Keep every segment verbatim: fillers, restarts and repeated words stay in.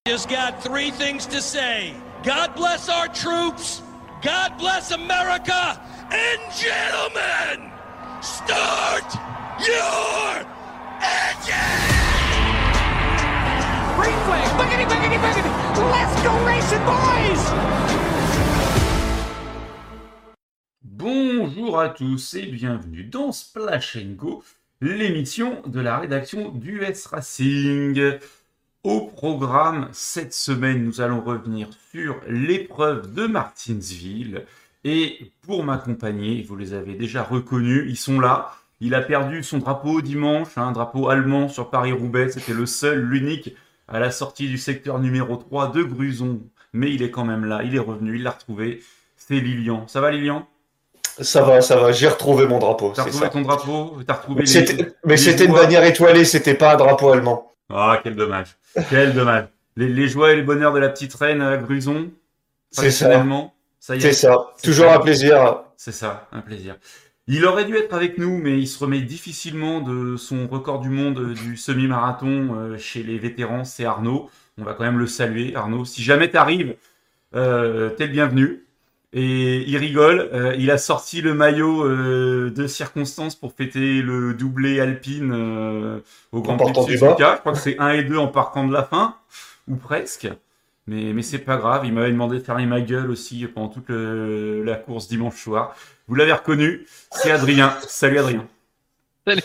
Just got three things to say. God bless our troops, God bless America, and gentlemen, start your engine! Green flag, boogity, boogity, boogity! Let's go racing, boys! Bonjour à tous et bienvenue dans Splash and Go, l'émission de la rédaction d'U S Racing. Au programme, cette semaine, nous allons revenir sur l'épreuve de Martinsville. Et pour m'accompagner, vous les avez déjà reconnus, ils sont là. Il a perdu son drapeau dimanche, un drapeau allemand sur Paris-Roubaix. C'était le seul, l'unique, à la sortie du secteur numéro trois de Gruson. Mais il est quand même là, il est revenu, il l'a retrouvé. C'est Lilian. Ça va, Lilian ? Ça va, ça va, j'ai retrouvé mon drapeau. T'as retrouvé ça. ton drapeau, t'as retrouvé les... C'était... Mais les c'était joies. Une bannière étoilée, c'était pas un drapeau allemand. Ah, quel dommage. Quel dommage. Les, les joies et les bonheurs de la petite reine à Gruson. C'est ça. Ça y est. C'est ça. C'est Toujours ça. un plaisir. C'est ça, un plaisir. Il aurait dû être avec nous, mais il se remet difficilement de son record du monde du semi-marathon euh, chez les vétérans, c'est Arnaud. On va quand même le saluer, Arnaud. Si jamais t'arrives, euh, t'es le bienvenu. Et il rigole, euh, il a sorti le maillot euh, de circonstance pour fêter le doublé alpine euh, au Grand Prix de Suzuka. Je crois que c'est un et deux en partant de la fin, ou presque. Mais, mais c'est pas grave, il m'avait demandé de fermer ma gueule aussi pendant toute le, la course dimanche soir. Vous l'avez reconnu, c'est Adrien. Salut Adrien. Salut.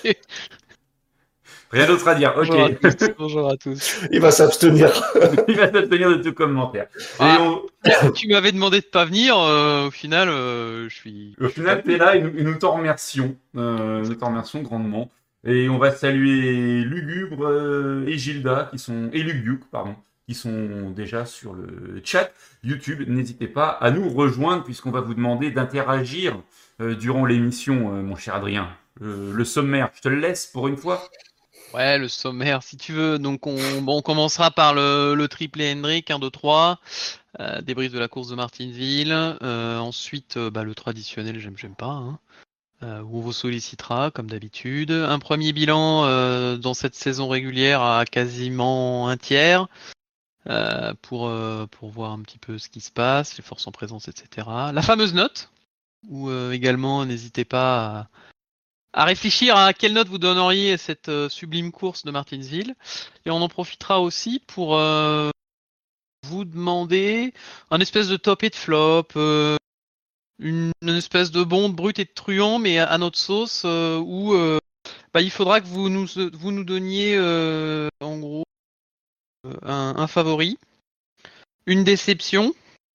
Rien d'autre à dire, ok. Bonjour à tous. Bonjour à tous. Il va s'abstenir. Il va s'abstenir de tout commentaire. Ah, Et on... Tu m'avais demandé de pas venir, euh, au final, euh, je suis... Au final, t'es là et nous, et nous t'en remercions. Euh, nous t'en remercions grandement. Et on va saluer Lugubre euh, et Gilda, qui sont... et Lugubre, pardon, qui sont déjà sur le chat YouTube. N'hésitez pas à nous rejoindre, puisqu'on va vous demander d'interagir euh, durant l'émission, euh, mon cher Adrien. Euh, le sommaire, je te le laisse pour une fois. Ouais, le sommaire, si tu veux. Donc, on, bon, on commencera par le, le triplé Hendrick, un, deux, trois. Euh, débrief de la course de Martinsville. Euh, ensuite, euh, bah, le traditionnel, j'aime, j'aime pas. Hein. Euh, où on vous sollicitera, comme d'habitude. Un premier bilan euh, dans cette saison régulière à quasiment un tiers. Euh, pour, euh, pour voir un petit peu ce qui se passe, les forces en présence, et cetera. La fameuse note. Où euh, également, n'hésitez pas à... à réfléchir à quelle note vous donneriez cette euh, sublime course de Martinsville. Et on en profitera aussi pour euh, vous demander un espèce de top et de flop, euh, une, une espèce de bon, de brut et de truand, mais à, à notre sauce, euh, où euh, bah, il faudra que vous nous, vous nous donniez euh, en gros un, un favori, une déception.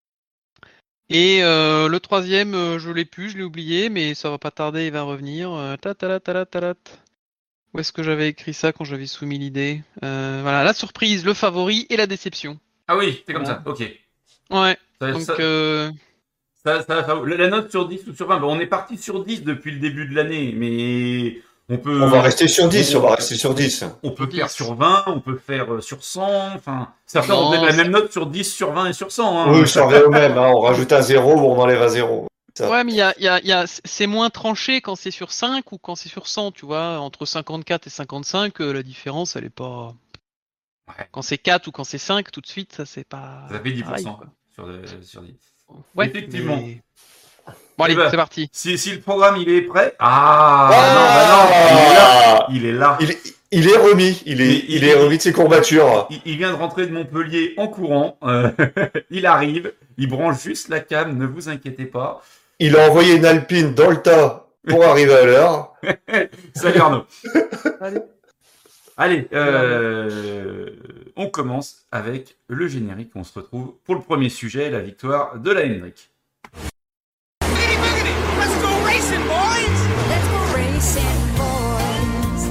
Et euh, le troisième, euh, je l'ai plus, je l'ai oublié, mais ça va pas tarder, il va revenir. Euh, tatalat, talat, talat. Où est-ce que j'avais écrit ça quand j'avais soumis l'idée euh, Voilà, la surprise, le favori et la déception. Ah oui, c'est comme Voilà. ça, ok. Ouais, Ça, donc... ça, Euh... ça, ça, ça- la note sur dix ou sur vingt, bon, on est parti sur dix depuis le début de l'année, mais on peut... On va rester sur dix, on va rester sur dix. On peut dix. faire sur vingt, on peut faire euh, sur cent, enfin... Certains ont Non, peut-être la ça- même note sur dix, sur vingt et sur cent. Hein. Oui, ça revient au même, hein. On rajoute un zéro ou on enlève un zéro. Ça. Ouais, mais il y a, y a, y a, c'est moins tranché quand c'est sur cinq ou quand c'est sur cent, tu vois. Entre cinquante-quatre et cinquante-cinq, euh, la différence, elle est pas... Ouais. Quand c'est quatre ou quand c'est cinq, tout de suite, ça c'est pas... Ça fait dix pour cent pareil, quoi. sur, euh, sur dix. Ouais, Effectivement. mais- Bon, allez, Eh ben, c'est parti. Si, si le programme il est prêt... Ah, Ah non, bah non, il est là. Il est là. Il est, il est remis, il est, Il- il, il- est remis de ses courbatures. Il, il vient de rentrer de Montpellier en courant. Euh, il arrive, il branche juste la cam, ne vous inquiétez pas. Il a envoyé une alpine dans le tas pour arriver à l'heure. Salut Arnaud. Allez. Allez, euh, on commence avec le générique. On se retrouve pour le premier sujet, la victoire de la Hendrick. Boogity, boogity! Let's go racing, boys! Let's go racing, boys.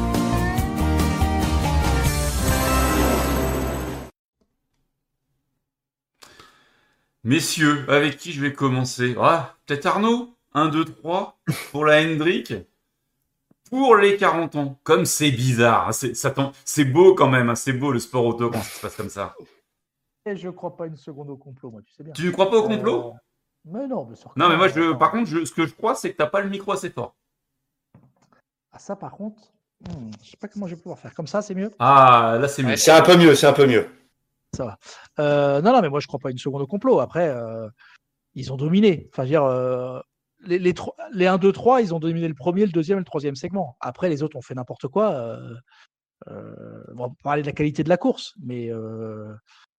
Messieurs, avec qui je vais commencer? Ah, peut-être Arnaud? un, deux, trois pour la Hendrick. Pour les quarante ans. Comme c'est bizarre. hein, C'est, ça t'en- c'est beau quand même. hein, C'est beau le sport auto quand ça se passe comme ça. Et je crois pas une seconde au complot, moi, tu sais bien. Tu ne crois pas au complot? Euh, Mais non, bien sûr. que Non, mais moi, non, je, attends. par contre, je, ce que je crois, c'est que t'as pas le micro assez fort. Ah, ça, par contre, hmm, je sais pas comment je vais pouvoir faire. Comme ça, c'est mieux. Ah, là, c'est mieux. Ouais, C'est un peu mieux, c'est un peu mieux. Ça va. Euh, non, non, mais moi, je crois pas une seconde au complot. Après, euh, ils ont dominé. Enfin, je veux dire, euh, les, les, tro- les un, deux, trois, ils ont dominé le premier, le deuxième et le troisième segment. Après, les autres ont fait n'importe quoi. Euh, euh, on va parler de la qualité de la course, mais euh,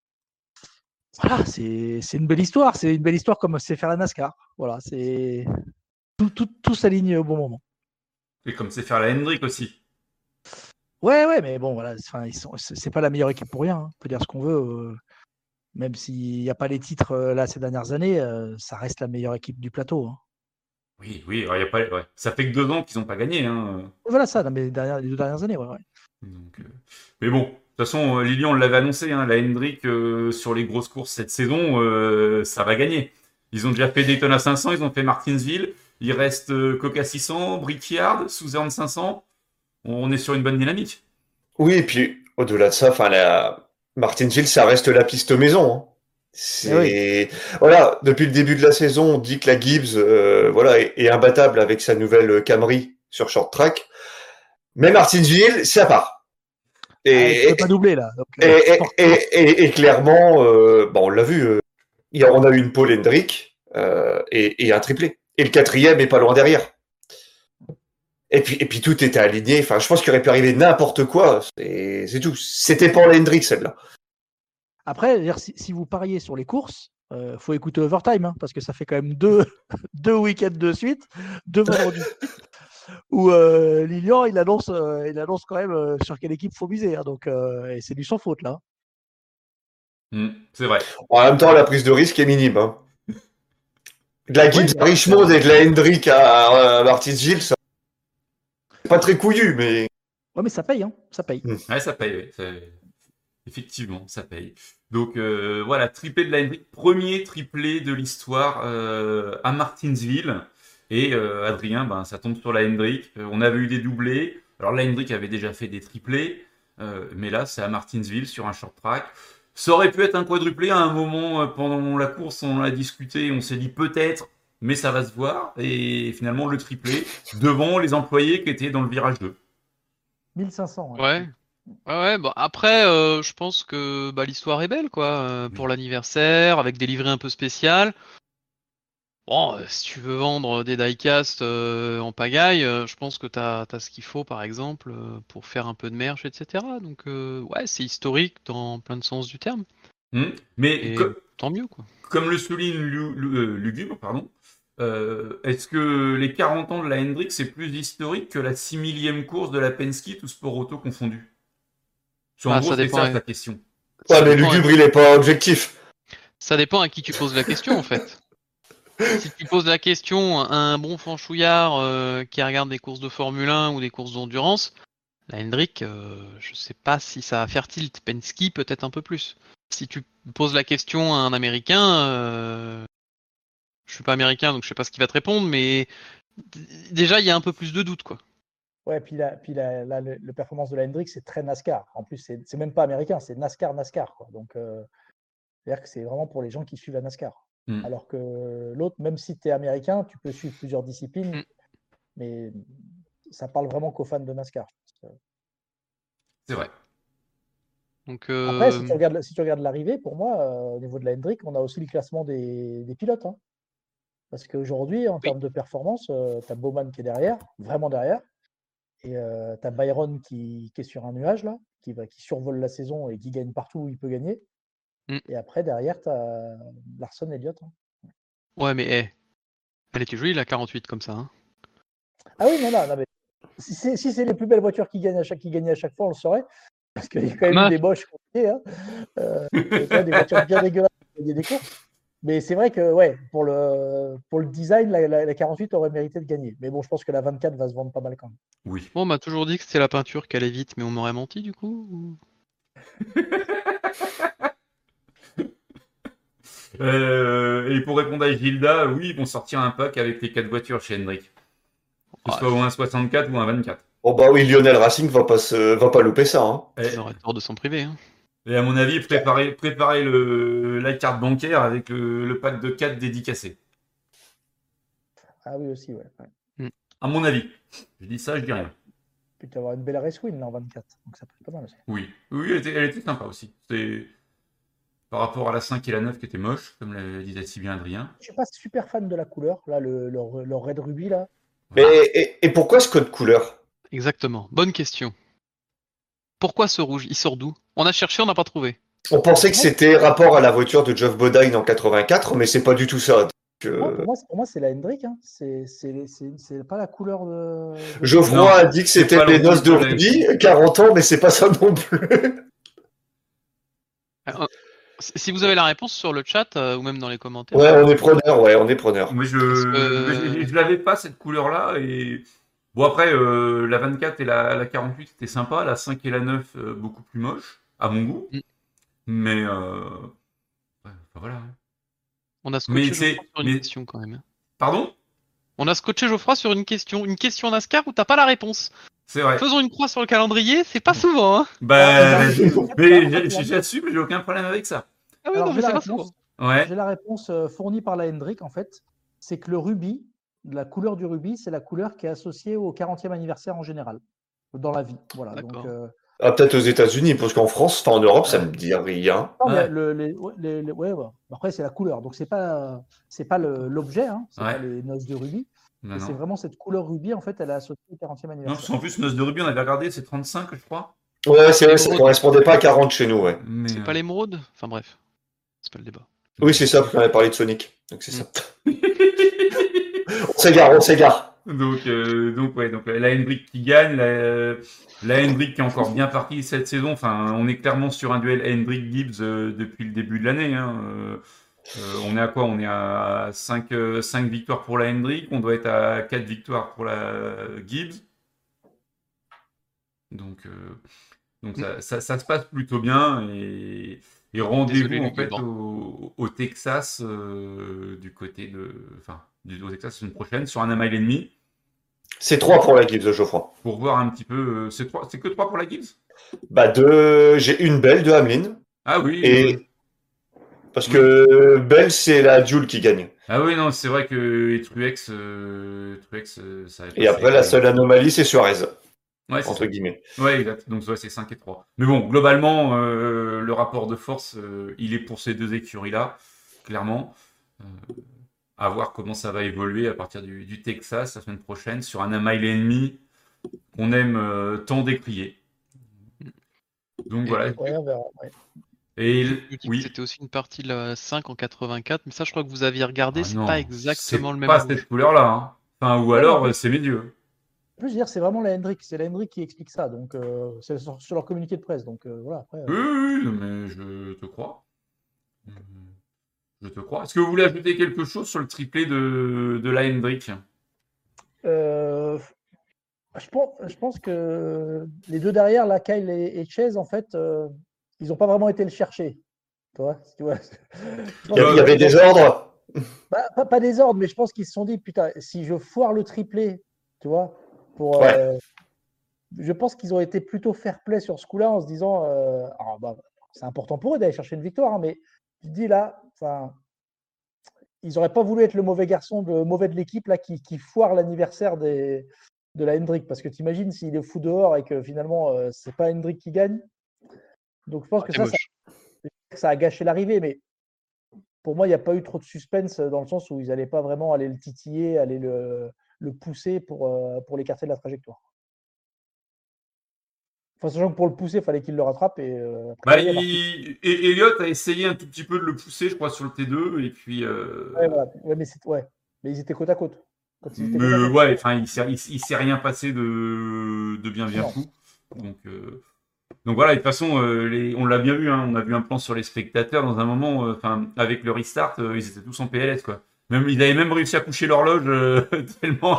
voilà, c'est c'est une belle histoire. C'est une belle histoire comme c'est faire la NASCAR. Voilà, c'est tout, tout, tout s'aligne au bon moment. Et comme c'est faire la Hendrick aussi. Ouais, ouais, mais bon, voilà, enfin, ils sont, c'est c'est pas la meilleure équipe pour rien. Hein. On peut dire ce qu'on veut. euh, même s'il n'y a pas les titres euh, là ces dernières années, euh, ça reste la meilleure équipe du plateau. Hein. Oui, oui, alors, y a pas, ouais. Ça fait que deux ans qu'ils n'ont pas gagné. Hein. Voilà ça, dans les, dernières, les deux dernières années. Ouais, ouais. Donc, euh, Mais bon, de toute façon, euh, Lilian, on l'avait annoncé, hein, la Hendrick, euh, sur les grosses courses cette saison, euh, ça va gagner. Ils ont déjà fait Daytona cinq cents, ils ont fait Martinsville, il reste euh, Coca six cents, Brickyard, Southern cinq cents. On est sur une bonne dynamique. Oui, et puis au-delà de ça, enfin la Martinsville, ça reste la piste maison. Hein. C'est voilà, depuis le début de la saison, on dit que la Gibbs, euh, voilà, est, est imbattable avec sa nouvelle Camry sur short track. Mais Martinsville, c'est à part. Ah, il Et, ne pas doubler là. Donc, et, euh, et, sport- et, et, et clairement, euh, bon, on l'a vu, euh, hier, on a eu une pole Hendrick euh, et, et un triplé. Et le quatrième est pas loin derrière. Et puis, et puis tout était aligné. Enfin, je pense qu'il aurait pu arriver n'importe quoi. C'est, c'est tout. C'était pour la Hendrick celle-là. Après, je veux dire, si, si vous pariez sur les courses, il faut écouter Overtime, hein, parce que ça fait quand même deux, deux week-ends de suite, deux vendredis de suite, où euh, Lilian, il annonce, euh, il annonce quand même euh, sur quelle équipe faut miser. Hein, donc, euh, et c'est du sans faute là. Hmm, c'est vrai. En même temps, la prise de risque est minime. Hein. De la Gibbs Oui, à Richmond et de la Hendrick à, à Martinsville, ça c'est pas très couillu, mais Ouais, mais ça paye, hein, ça paye. Ouais, ça paye, ouais. Ça- Effectivement, ça paye. Donc euh, voilà, triplé de la Hendrick, premier triplé de l'histoire euh, à Martinsville. Et euh, Adrien, ben, ça tombe sur la Hendrick. Euh, on avait eu des doublés. Alors la Hendrick avait déjà fait des triplés, euh, mais là c'est à Martinsville sur un short track. Ça aurait pu être un quadruplé à un moment euh, pendant la course, on en a discuté, on s'est dit peut-être, mais ça va se voir. Et finalement le triplé devant les employés qui étaient dans le virage deux. mille cinq cents. Ouais. Ouais, ouais, bon, après, euh, je pense que bah, l'histoire est belle, quoi, euh, pour l'anniversaire, avec des livrées un peu spéciales. Bon, euh, si tu veux vendre des diecast euh, en pagaille, euh, je pense que t'as, t'as ce qu'il faut, par exemple, euh, pour faire un peu de merch, et cetera. Donc, euh, ouais, c'est historique dans plein de sens du terme. Hmm. Mais Et co- tant mieux, quoi. comme le souligne Lu- Lu- euh, Lugubre, pardon, euh, est-ce que les quarante ans de la Hendrick, c'est plus historique que la six millième course de la Penske, tout sport auto confondu? Parce qu'en Ah, gros, ça c'est dépend, ça ouais. ta question. Ça ouais, mais dépend, Lugubre, il est pas objectif. ça dépend à qui tu poses la question, en fait. Si tu poses la question à un bon franchouillard euh, qui regarde des courses de Formule un ou des courses d'endurance, la Hendrick, euh, je sais pas si ça va faire tilt. Penske, peut-être un peu plus. Si tu poses la question à un Américain, euh, je suis pas américain donc je sais pas ce qu'il va te répondre, mais d- déjà il y a un peu plus de doute, quoi. Ouais, puis la, puis la, la- le, le performance de la Hendrick, c'est très NASCAR. En plus, c'est c'est même pas américain, c'est NASCAR, NASCAR. Quoi. Donc, euh, c'est-à-dire que c'est vraiment pour les gens qui suivent la NASCAR. Hmm. Alors que l'autre, même si tu es américain, tu peux suivre plusieurs disciplines, Mm. mais ça parle vraiment qu'aux fans de NASCAR. C'est vrai. Donc Après, si tu euh, regardes, si tu regardes l'arrivée, pour moi, euh, au niveau de la Hendrick, on a aussi le classement des, des pilotes. Hein. Parce qu'aujourd'hui, en Oui. termes de performance, tu as Bowman qui est derrière, vraiment derrière. Et tu as Byron qui, qui est sur un nuage, là, qui, va, qui survole la saison et qui gagne partout où il peut gagner. Mm. Et après, derrière, tu as Larson Elliott. Hein. ouais, mais eh, elle était jolie la quarante-huit comme ça. Hein. Ah oui, non, non, non mais si c'est si c'est les plus belles voitures qui gagnent à chaque, qui gagnent à chaque fois, on le saurait. Parce qu'il y a quand même Ah, eu des moches compliqués. Hein. Euh, il y a quand même des voitures bien dégueulasses qui gagnaient des courses. Mais c'est vrai que ouais, pour le, pour le design, la, la, la quarante-huit aurait mérité de gagner. Mais bon, je pense que la vingt-quatre va se vendre pas mal quand même. Oui. Bon, on m'a toujours dit que c'était la peinture qui allait vite, mais on m'aurait menti du coup. ou- Euh, et pour répondre à Gilda, oui, ils vont sortir un pack avec les quatre voitures chez Hendrick. Que ce Ah, soit ou un soixante-quatre ou un vingt-quatre. Oh bah oui, Lionel Racing va pas se, va pas louper ça. Hein. Et, ils auraient tort de s'en priver. Hein. et à mon avis, préparez, préparez le, la carte bancaire avec le, le pack de quatre dédicacé. Ah oui, aussi, ouais. ouais. À mon avis. Je dis ça, je dis rien. Puis tu vas avoir une belle race win là en vingt-quatre. Donc ça peut être pas mal aussi. Oui. Oui, elle était, elle était sympa aussi. C'est... par rapport à la cinq et la neuf qui étaient moches, comme le disait si bien Adrien. Je suis pas super fan de la couleur, là, le, leur, leur Red Ruby, là. Mais, et, et pourquoi ce code couleur? Exactement. Bonne question. Pourquoi ce rouge? Il sort d'où? On a cherché, on n'a pas trouvé. On pensait que c'était rapport à la voiture de Geoff Bodine en quatre-vingt-quatre, mais c'est pas du tout ça. Donc, euh, Non, pour moi, c'est- pour moi, c'est la Hendrick. Hein. C'est c'est- c'est- c'est pas la couleur de. de- Geoffroy Non, a dit que c'est c'était pas le les noces de rouge de la- Ruby, quarante ans, mais c'est pas ça non plus. Euh, Si vous avez la réponse sur le chat euh, ou même dans les commentaires. Ouais, on est preneur, ouais, on est preneur. Moi, je Parce que- je, je l'avais pas cette couleur-là et bon après euh, la vingt-quatre et la, la quarante-huit c'était sympa, la cinq et la neuf euh, beaucoup plus moche à mon goût, Mm. mais euh... ouais, enfin, voilà. On a Mais scotché c'est- Geoffroy sur une mais- question quand même. Pardon? On a scotché Geoffroy sur une question. Une question NASCAR où t'as pas la réponse. C'est vrai. Faisons une croix sur le calendrier, c'est pas souvent. Hein. Bah, Ah, mais j'ai- j'ai- j'assume, j'ai aucun problème avec ça. Ah oui, Alors, non, j'ai mais la c'est pas réponse. souvent. Ouais. J'ai la réponse euh, fournie par la Hendrick, en fait. C'est que le rubis, la couleur du rubis, c'est la couleur qui est associée au quarantième anniversaire en général, dans la vie. Voilà. Donc, D'accord. euh, Ah, peut-être aux États-Unis, parce qu'en France, enfin en Europe, ça me dit rien. non, mais Ouais. le- les- ouais, les- les- ouais, ouais. Après, c'est la couleur. Donc, c'est pas, c'est pas le- l'objet, hein, c'est Ouais. pas les noces de rubis. Non, mais c'est non. vraiment cette couleur rubis, en fait, elle est associée au quarantième Non, parce anniversaire. qu'en plus, Noce de Rubis, on avait regardé, c'est trente-cinq, je crois. Ouais, c'est vrai, ça Émeraude. correspondait pas à quarante chez nous, ouais. Mais, C'est euh, pas l'émeraude? Enfin bref, c'est pas le débat. Oui, c'est ça, parce qu'on avait parlé de Sonic. Donc c'est Mm. ça. On s'égare, on s'égare. donc, euh, donc, ouais, donc la Hendrick qui gagne, la, la Hendrick qui est encore bien partie cette saison. Enfin, on est clairement sur un duel Hendrick-Gibbs euh, depuis le début de l'année. Hein. Euh, euh, on est à quoi? On est à cinq victoires pour la Hendrick. On doit être à quatre victoires pour la Gibbs. Donc, euh, donc ça, ça, ça se passe plutôt bien. Et, et rendez-vous Désolé, en Luc fait Lebrun. au, au Texas, euh, du côté de. Enfin, du, au Texas la semaine prochaine, sur un un mile et demi. C'est trois pour la Gibbs, Geoffroy. Pour voir un petit peu. euh, C'est trois- c'est que trois pour la Gibbs? Bah, deux, j'ai une belle de Hamlin. Ah oui. euh, Et parce que Belle, c'est la Jules qui gagne. Ah oui, non, c'est vrai que et Truex, euh, Truex euh, ça a Et après, la seule anomalie, c'est Suarez, Ouais, c'est entre ça. guillemets. Ouais, exact. Donc ouais, c'est cinq et trois. Mais bon, globalement, euh, le rapport de force, euh, il est pour ces deux écuries-là, clairement. Euh, à voir comment ça va évoluer à partir du, du Texas la semaine prochaine sur un un mile et demi qu'on aime euh, tant décrier. Donc Et- voilà. Ouais, on verra. Ouais. Et Je me dis que oui. C'était aussi une partie de la cinq en quatre-vingt-quatre, mais ça je crois que vous aviez regardé, Ah c'est non, pas exactement c'est le même pas rouge. cette couleur-là. Hein. Enfin, ou alors, euh, c'est médieux. En plus, je veux dire, c'est vraiment la Hendrick. C'est la Hendrick qui explique ça. Donc, euh, c'est sur, sur leur communiqué de presse. Donc, euh, voilà. Après, euh, Oui, oui, oui, mais je te crois. Euh, Je te crois. Est-ce que vous voulez ajouter quelque chose sur le triplé de, de la Hendrick? Euh, je, pense, je pense que les deux derrière, là, Kyle et, et Chase, en fait, euh, ils n'ont pas vraiment été le chercher. Tu vois, tu vois. Je pense Il y, avait- il y que- avait des ordres. Bah, pas, pas des ordres, mais je pense qu'ils se sont dit, putain, si je foire le triplé, tu vois, pour. Ouais. euh, je pense qu'ils ont été plutôt fair-play sur ce coup-là en se disant, euh, alors, bah, c'est important pour eux d'aller chercher une victoire, hein, mais tu te dis là, enfin, ils n'auraient pas voulu être le mauvais garçon, le mauvais de l'équipe là qui, qui foire l'anniversaire des, de la Hendrick, parce que tu imagines s'il est fou dehors et que finalement euh, c'est pas Hendrick qui gagne. Donc je pense que C'est ça, ça, moche. ça a gâché l'arrivée, mais pour moi il n'y a pas eu trop de suspense dans le sens où ils n'allaient pas vraiment aller le titiller, aller le, le pousser pour, euh, pour l'écarter de la trajectoire. Enfin, sachant que pour le pousser, il fallait qu'il le rattrape et euh, après, Bah, il est parti. il... et Elliott a essayé un tout petit peu de le pousser, je crois, sur le T deux, et puis. Euh... Ouais, voilà. Ouais, mais, c'est- ouais. mais ils étaient côte à côte. Quand ils étaient côte à Mais côte. ouais, enfin, il s'est, il, il s'est rien passé de, de bien bien Non. fou. Donc, euh, donc voilà, et de toute façon, euh, les... on l'a bien vu, hein, on a vu un plan sur les spectateurs dans un moment, euh, enfin, avec le restart, euh, ils étaient tous en P L S, quoi. Même, ils avaient même réussi à coucher l'horloge euh, tellement.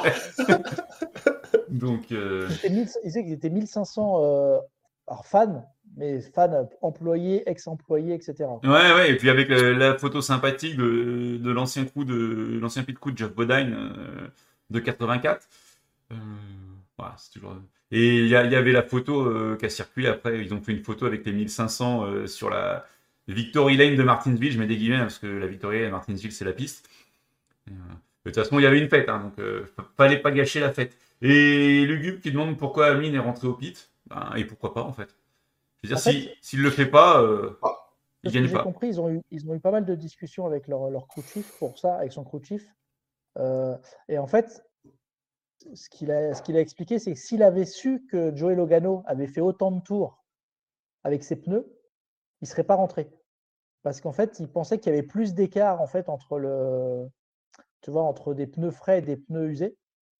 Donc, euh, Ils étaient mille- ils disaient qu'ils étaient mille cinq cents euh, alors fans, mais fans employés, ex-employés, et cetera. ouais, ouais, et puis avec euh, la photo sympathique de, de l'ancien crew de l'ancien pit crew de Geoff Bodine euh, de quatre-vingt-quatre. Euh, voilà, c'est toujours. Et il y, a- il y avait la photo euh, qui a circulé après. Ils ont fait une photo avec les mille cinq cents euh, sur la Victory Lane de Martinsville. Je mets des guillemets hein, parce que la Victory Lane de Martinsville c'est la piste. Et, euh, de toute façon, il y avait une fête, hein, donc euh, fallait pas gâcher la fête. Et Lugubre qui demande pourquoi Amine est rentré au pit. Ben, et pourquoi pas en fait. Je veux dire, En fait- si- s'il le fait pas, euh, Il ce que gagne j'ai pas. compris, ils ont, eu, ils ont eu pas mal de discussions avec leur, leur crew chief pour ça, avec son crew chief. Euh, et en fait, ce qu'il a, ce qu'il a expliqué, c'est que s'il avait su que Joey Logano avait fait autant de tours avec ses pneus, il ne serait pas rentré. Parce qu'en fait, il pensait qu'il y avait plus d'écart en fait, entre, le, tu vois, entre des pneus frais et des pneus usés.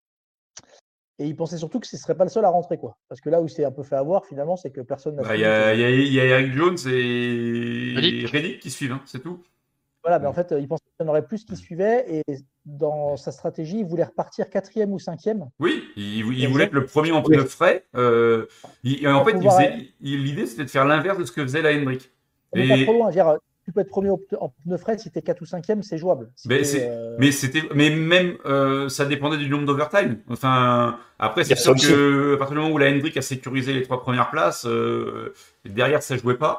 Et il pensait surtout que ce ne serait pas le seul à rentrer. Quoi. Parce que là où il s'est un peu fait avoir, finalement, c'est que personne n'a Bah, il suivi y a, ses- il y a- il y a Eric Jones et Reddick. Reddick qui suivent, hein, c'est tout. Voilà, mais en fait, il pensait qu'il y en aurait plus qui suivaient. Et dans sa stratégie, il voulait repartir quatrième ou cinquième. Oui, il, il Et voulait ça- être le premier en Oui. pneus frais. Euh, il- en Pour fait, il pouvoir- faisait- il- l'idée, c'était de faire l'inverse de ce que faisait la Hendrick. Mais pas Et- trop loin. Je veux dire, tu peux être premier au pneu- en pneu frais si tu es quatre ou cinquième, c'est jouable. Si Mais t'es, c'est- euh, Mais c'était, mais même euh, ça dépendait du nombre d'overtime. Enfin, après Il y c'est a sûr ça que à partir du moment où la Hendrick a sécurisé les trois premières places, euh, derrière ça jouait pas.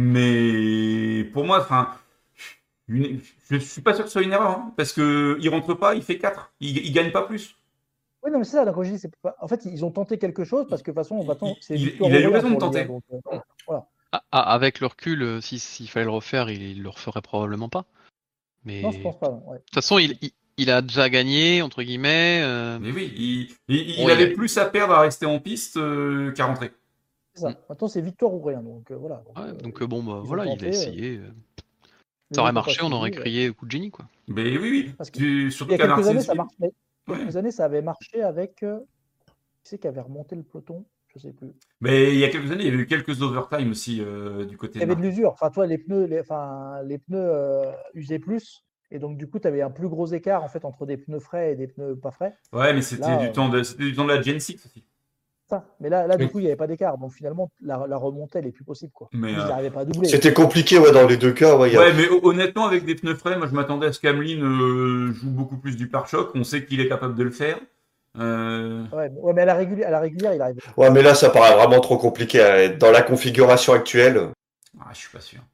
Mais pour moi, enfin, une- je suis pas sûr que ce soit une erreur, hein, parce que il rentre pas, il fait quatre, il, il gagne pas plus. Oui, non, mais c'est ça. Donc, quand je dis, c'est pas- en fait, ils ont tenté quelque chose parce que de toute façon, de toute façon, c'est Il- victoire il a eu ou rien raison de pour lui, tenter. hein, donc, euh, voilà. Ah, ah, avec le recul, euh, si- s'il fallait le refaire, il, il le referait probablement pas. Mais Non, je de pense pas. Ouais. toute façon, il, il, il a déjà gagné, entre guillemets. euh, Mais oui, il, il- il Bon, il avait a- plus à perdre à rester en piste euh, qu'à rentrer. C'est ça. Mm. Maintenant, c'est victoire ou rien. Donc, euh, voilà. Donc, ouais, euh, donc euh, bon, bah, ils ont voilà, il a tenté, essayé. euh. les Ça aurait autres ont pas marché, on suivi, aurait ouais. crié coup de génie, quoi. Mais oui, oui. Parce que Tu- Il surtout y a qu'à quelques années, ça Martinsville. marche. Mais Ouais. quelques années, ça avait marché avec. euh, Qui c'est qui avait remonté le peloton? Je sais plus. Mais il y a quelques années, il y avait eu quelques overtime aussi euh, du côté Il y de avait de Martin. l'usure. Enfin, toi, les pneus, les, enfin, les pneus euh, usaient plus. Et donc, du coup, tu avais un plus gros écart en fait entre des pneus frais et des pneus pas frais. Ouais, mais c'était Là, du euh, temps de, c'était du temps de la Gen six aussi. Ça. Mais là, là du Oui. coup, il n'y avait pas d'écart. Donc, finalement, la, la remontée, elle est plus possible. Quoi. Mais, Ils euh, n'arrivaient pas à doubler. C'était compliqué ouais, dans les deux cas. Ouais, il y a- Ouais, mais ho- honnêtement, avec des pneus frais, moi je m'attendais à ce qu'Ameline euh, joue beaucoup plus du pare-choc. On sait qu'il est capable de le faire. Euh, Ouais, mais, ouais, mais à la régulière, à la régulière il arrive. Ouais, mais là, ça paraît vraiment trop compliqué. hein. Dans la configuration actuelle, Ah, je suis pas sûr.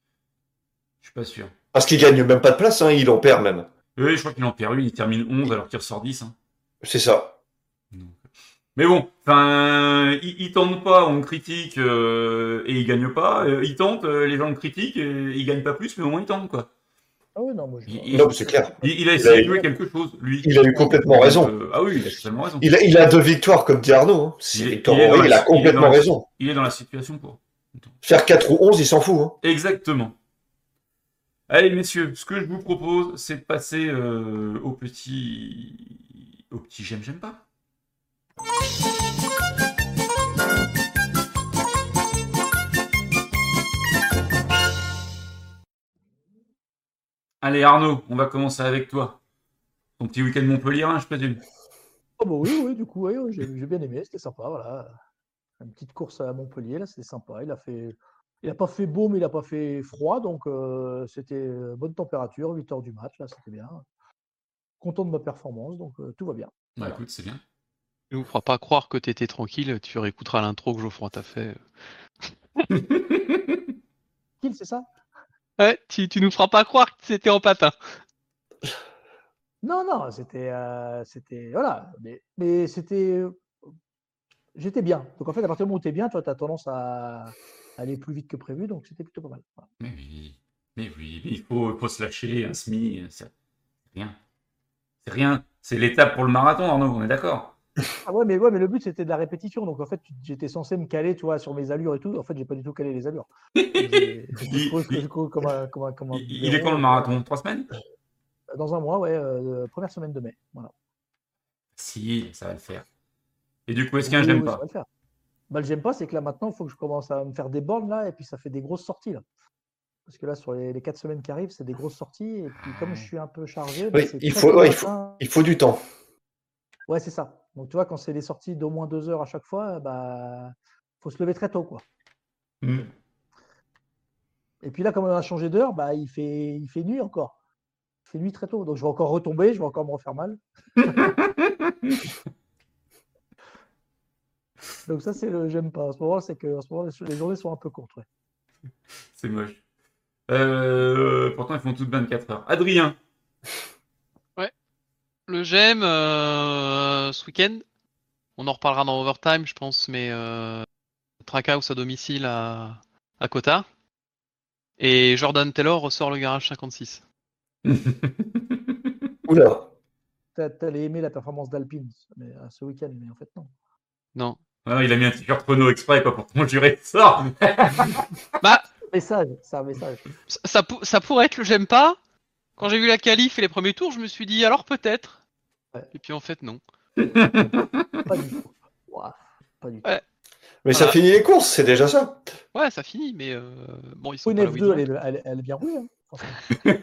Je suis pas sûr. parce qu'il gagne même pas de place, hein, il en perd même. Oui, je crois qu'il en perd une, il termine onze alors qu'il ressort dix. Hein. C'est ça. Donc, mais bon, enfin, il, il tente pas, on le critique euh, et il gagne pas. Euh, il tente, euh, les gens le critiquent, et il gagne pas plus, mais au moins il tente quoi. Ah oui, non, moi, je... Il- Non, mais c'est clair. Il, il a Il essayé a- de jouer quelque chose, lui. Il a eu complètement raison. Euh, ah oui, il a totalement raison. Il a, il a deux victoires, comme dit Arnaud. Hein. C'est Il est- victoire il est en dans vrai, la- il a il est dans complètement la- raison. Il est dans la situation pour. Faire quatre ou onze, il s'en fout. Hein. Exactement. Allez, messieurs, ce que je vous propose, c'est de passer euh, au petit. Au petit j'aime, j'aime pas. Allez, Arnaud, on va commencer avec toi. Ton petit week-end Montpellier, hein, je présume. Oh, bah oui, oui, du coup, oui, oui, j'ai j'ai bien aimé, c'était sympa, voilà. Une petite course à Montpellier, là, c'était sympa. Il a fait, il a pas fait beau, mais il a pas fait froid, donc euh, c'était euh, bonne température, huit heures du match, là, c'était bien. Content de ma performance, donc euh, tout va bien. Bah écoute, c'est bien. Tu nous feras pas croire que t'étais tranquille, tu réécouteras l'intro que Geoffroy t'a fait. Kill, c'est ça? Ouais, tu, tu nous feras pas croire que c'était en patin. Non, non, c'était, euh, c'était, voilà, mais, mais c'était, euh, j'étais bien. Donc en fait, à partir du moment où tu es bien, toi, tu as tendance à aller plus vite que prévu, donc c'était plutôt pas mal. Voilà. Mais oui, mais oui, mais il faut, faut se lâcher, un semi, c'est rien. C'est rien. C'est l'étape pour le marathon, Arnaud, on est d'accord. Ah ouais, mais, ouais, mais le but, c'était de la répétition. Donc en fait, tu- j'étais censé me caler, tu vois, sur mes allures et tout. En fait, j'ai pas du tout calé les allures. J'ai- j'ai couru- j'ai couru comme un- comme un- comme un Il, il est blaireau, quand le euh, marathon? Trois semaines? Dans un mois, ouais, euh, première semaine de mai. Voilà. Si, ça va le faire. Et du coup, est-ce qu'il y a un Oui, j'aime oui, ça pas? va le faire. Bah, le j'aime pas, c'est que là maintenant, il faut que je commence à me faire des bornes là, et puis ça fait des grosses sorties là. Parce que là, sur les, les quatre semaines qui arrivent, c'est des grosses sorties. Et puis comme je suis un peu chargé, bah, Oui, c'est il très faut, tôt ouais, le il faut, matin. il faut du temps. Ouais, c'est ça. Donc tu vois, quand c'est des sorties d'au moins deux heures à chaque fois, bah faut se lever très tôt, quoi. Hmm. Et puis là, comme on a changé d'heure, bah il fait, il fait nuit encore. Il fait nuit très tôt. Donc je vais encore retomber, je vais encore me refaire mal. Donc ça, c'est le j'aime pas. En ce moment, c'est que en ce moment, les les journées sont un peu courtes. Ouais. C'est moche. Euh, pourtant, ils font toutes vingt-quatre heures. Adrien, Le j'aime euh, ce week-end. On en reparlera dans Overtime, je pense, mais euh, Trackhouse à domicile à, à Cotard. Et Jordan Taylor ressort le garage cinquante-six. Oula. T'as- T'allais aimer la performance d'Alpine mais, euh, ce week-end, mais en fait, non. Non. Ah, il a mis un t-shirt Renault exprès quoi, pour conjurer ça. Bah, Message, c'est un message. ça, ça, pour- ça pourrait être le j'aime pas. Quand j'ai vu la qualif et les premiers tours, je me suis dit alors peut-être. Ouais. Et puis en fait, non. Pas du tout. Ouah, pas du tout. Ouais. Mais Voilà. ça finit les courses, c'est déjà ça. Ouais, ça finit, mais euh, bon, ils sont Une pas là où F ils deux, doivent elle être. est, elle, elle est bien roulée. Hein, franchement.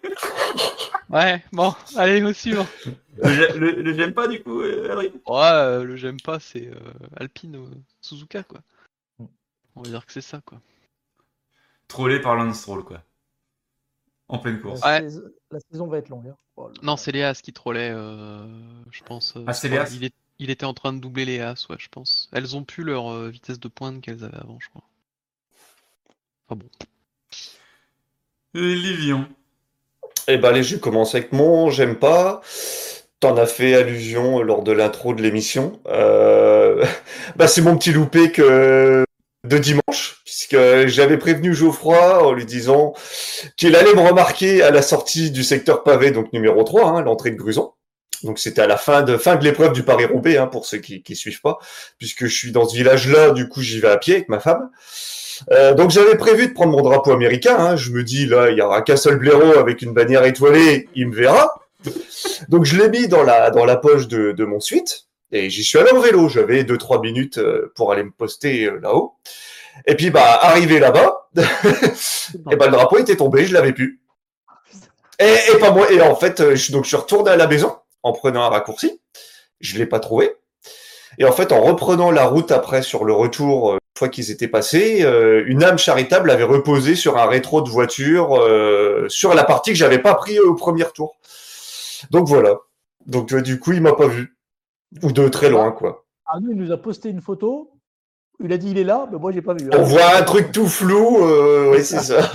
Ouais, bon, allez, au suivant. Le, ja- le- le j'aime pas du coup, euh, Adrien. Ouais, euh, le j'aime pas, c'est euh, Alpine euh, Suzuka, quoi. Mm. On va dire que c'est ça, quoi. Trollé par Lance Stroll quoi. En pleine course. La, Ouais. saison, la saison va être longue. Hein. Oh là Non, là. c'est Léas qui trollait, euh, je pense. euh, Ah, c'est je crois. Léas il, est- il était en train de doubler Léas, ouais, je pense. Elles ont plus leur euh, vitesse de pointe qu'elles avaient avant, je crois. Enfin bon. Euh, Livion. Eh ben allez, je vais commencer avec mon j'aime pas. T'en as fait allusion lors de l'intro de l'émission. Euh... bah, c'est mon petit loupé que de dimanche, puisque j'avais prévenu Geoffroy en lui disant qu'il allait me remarquer à la sortie du secteur pavé, donc numéro trois, hein, l'entrée de Gruson. Donc c'était à la fin de fin de l'épreuve du Paris-Roubaix, hein, pour ceux qui qui suivent pas, puisque je suis dans ce village-là, du coup j'y vais à pied avec ma femme. Euh, donc j'avais prévu de prendre mon drapeau américain. Hein. Je me dis là, il y aura qu'un seul blaireau avec une bannière étoilée, il me verra. Donc je l'ai mis dans la dans la poche de, de mon suite et j'y suis allé en vélo. J'avais deux trois minutes euh, pour aller me poster euh, là-haut. Et puis bah arrivé là-bas, et bah le drapeau était tombé, je l'avais plus. Et, et pas moi. Et en fait, euh, je, donc je suis retourné à la maison en prenant un raccourci. Je l'ai pas trouvé. Et en fait, en reprenant la route après sur le retour, euh, une fois qu'ils étaient passés, euh, une âme charitable avait reposé sur un rétro de voiture euh, sur la partie que j'avais pas pris euh, au premier tour. Donc voilà. Donc euh, du coup, il m'a pas vu. Ou de très loin, quoi. Ah, nous, il nous a posté une photo. Il a dit il est là, mais moi j'ai pas vu. On voit un truc tout flou, euh, oui, c'est ça.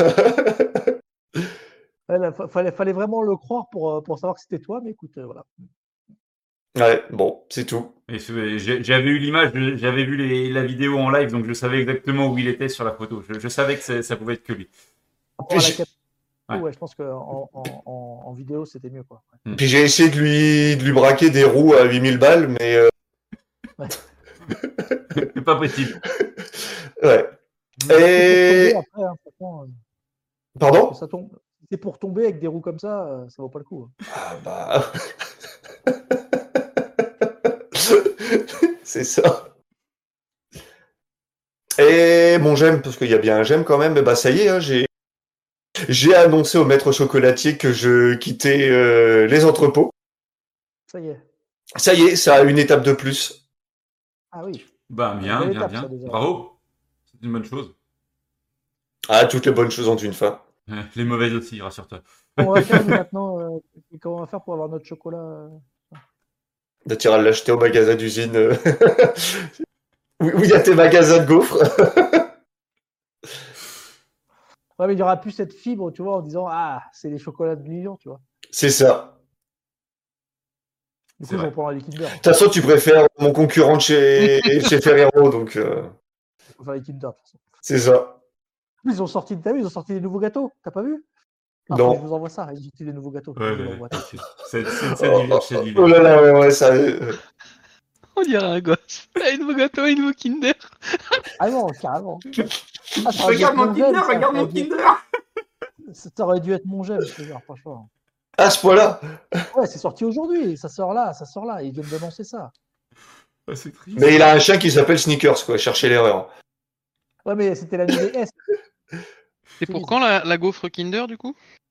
Ouais, là, fa- fallait, fallait vraiment le croire pour, euh, pour savoir que c'était toi, mais écoute, euh, voilà. Ouais, bon, c'est tout. Et c'est- j'ai- j'avais eu l'image, je- j'avais vu les- la vidéo en live, donc je savais exactement où il était sur la photo. Je, je savais que ça, ça pouvait être que lui. Par rapport à la Puis- cap- Ouais. ouais, je pense qu'en en, en, en vidéo, c'était mieux. Quoi. Ouais. Puis j'ai essayé de lui, de lui braquer des roues à huit mille balles, mais euh, C'est pas possible. ouais. Mais Et- c'est pour tomber après, hein, franchement, euh, Pardon? ça tombe. Si c'est pour tomber avec des roues comme ça, euh, ça vaut pas le coup. hein. Ah bah. C'est ça. Et mon j'aime, parce qu'il y a bien un j'aime quand même, bah ça y est, hein, j'ai j'ai annoncé au maître chocolatier que je quittais euh, les entrepôts. Ça y est. Ça y est, ça a une étape de plus. Ah oui. Bah bien, Belle bien, étape, bien. ça, déjà. Bravo. C'est une bonne chose. Ah, toutes les bonnes choses ont une fin. Ouais, les mauvaises aussi, rassure-toi. On va faire nous, maintenant. Euh, comment on va faire pour avoir notre chocolat euh, De tirer à l'acheter au magasin d'usine. euh, où où il y a tes magasins de gaufres. Ouais, mais il n'y aura plus cette fibre, tu vois, en disant ah, c'est les chocolats de millions, tu vois. C'est ça. Du C'est coup, vrai. j'en prends les Kinder. De toute façon, tu préfères mon concurrent de chez, chez Ferrero, donc euh, Enfin, les Kinder, de toute façon. c'est ça. Ils ont sorti, t'as vu, ils ont sorti des nouveaux gâteaux. T'as pas vu? Ah, Non. Je vous envoie ça. Ils ont sorti des nouveaux gâteaux. Ouais, Je vous ouais, l'envoie. ouais. C'est c'est- c'est du Oh, c'est du- oh là là, ouais, ouais, ça. euh, On dirait un gosse. Un nouveau gâteau, un nouveau Kinder. Ah non, carrément. Ah, ça aurait dû Regarde être mon mon Kinder, gemme, ça. regarde Ça mon aurait dû- Kinder. Ça aurait dû être mon gemme, je te jure, franchement. À ce point-là. Ouais, c'est sorti aujourd'hui. Ça sort là, ça sort là. Ils viennent d'annoncer ça. Ah, c'est triste. Mais il a un chien qui s'appelle Sneakers, quoi. Cherchez l'erreur. Ouais, mais c'était la nouvelle S. C'est pour quand la, la gaufre Kinder, du coup?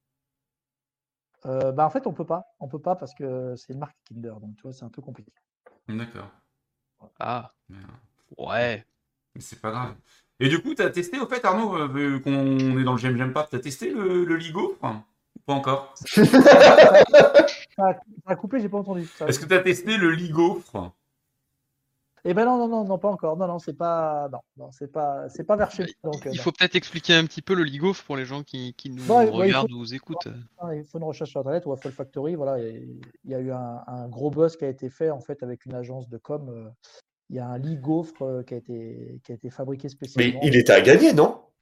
Euh, bah, en fait, on peut pas. On peut pas parce que c'est une marque Kinder. Donc, tu vois, c'est un peu compliqué. D'accord. Ah, Mais, ouais. mais c'est pas grave. Et du coup, t'as testé, au fait, Arnaud, euh, vu qu'on est dans le j'aime, j'aime pas, t'as testé le, le Ligo? Enfin, pas encore. Ça a, ça a coupé, j'ai pas entendu. Ça a Est-ce que coupé. t'as testé le Ligo? Eh ben non, non, non, non, pas encore. Non, non, c'est pas, non, non, c'est pas, c'est pas vers chez nous. Donc, euh, Il non. faut peut-être expliquer un petit peu le Ligof pour les gens qui, qui nous Ouais, ouais, il faut- regardent ou nous écoutent. Ah, il faut une recherche sur internet ou à Fall Factory. Voilà, et il y a eu un, un gros buzz qui a été fait en fait avec une agence de com. euh, Il y a un lit gaufre euh, qui a été qui a été fabriqué Mais spécialement. il était à gagner, non?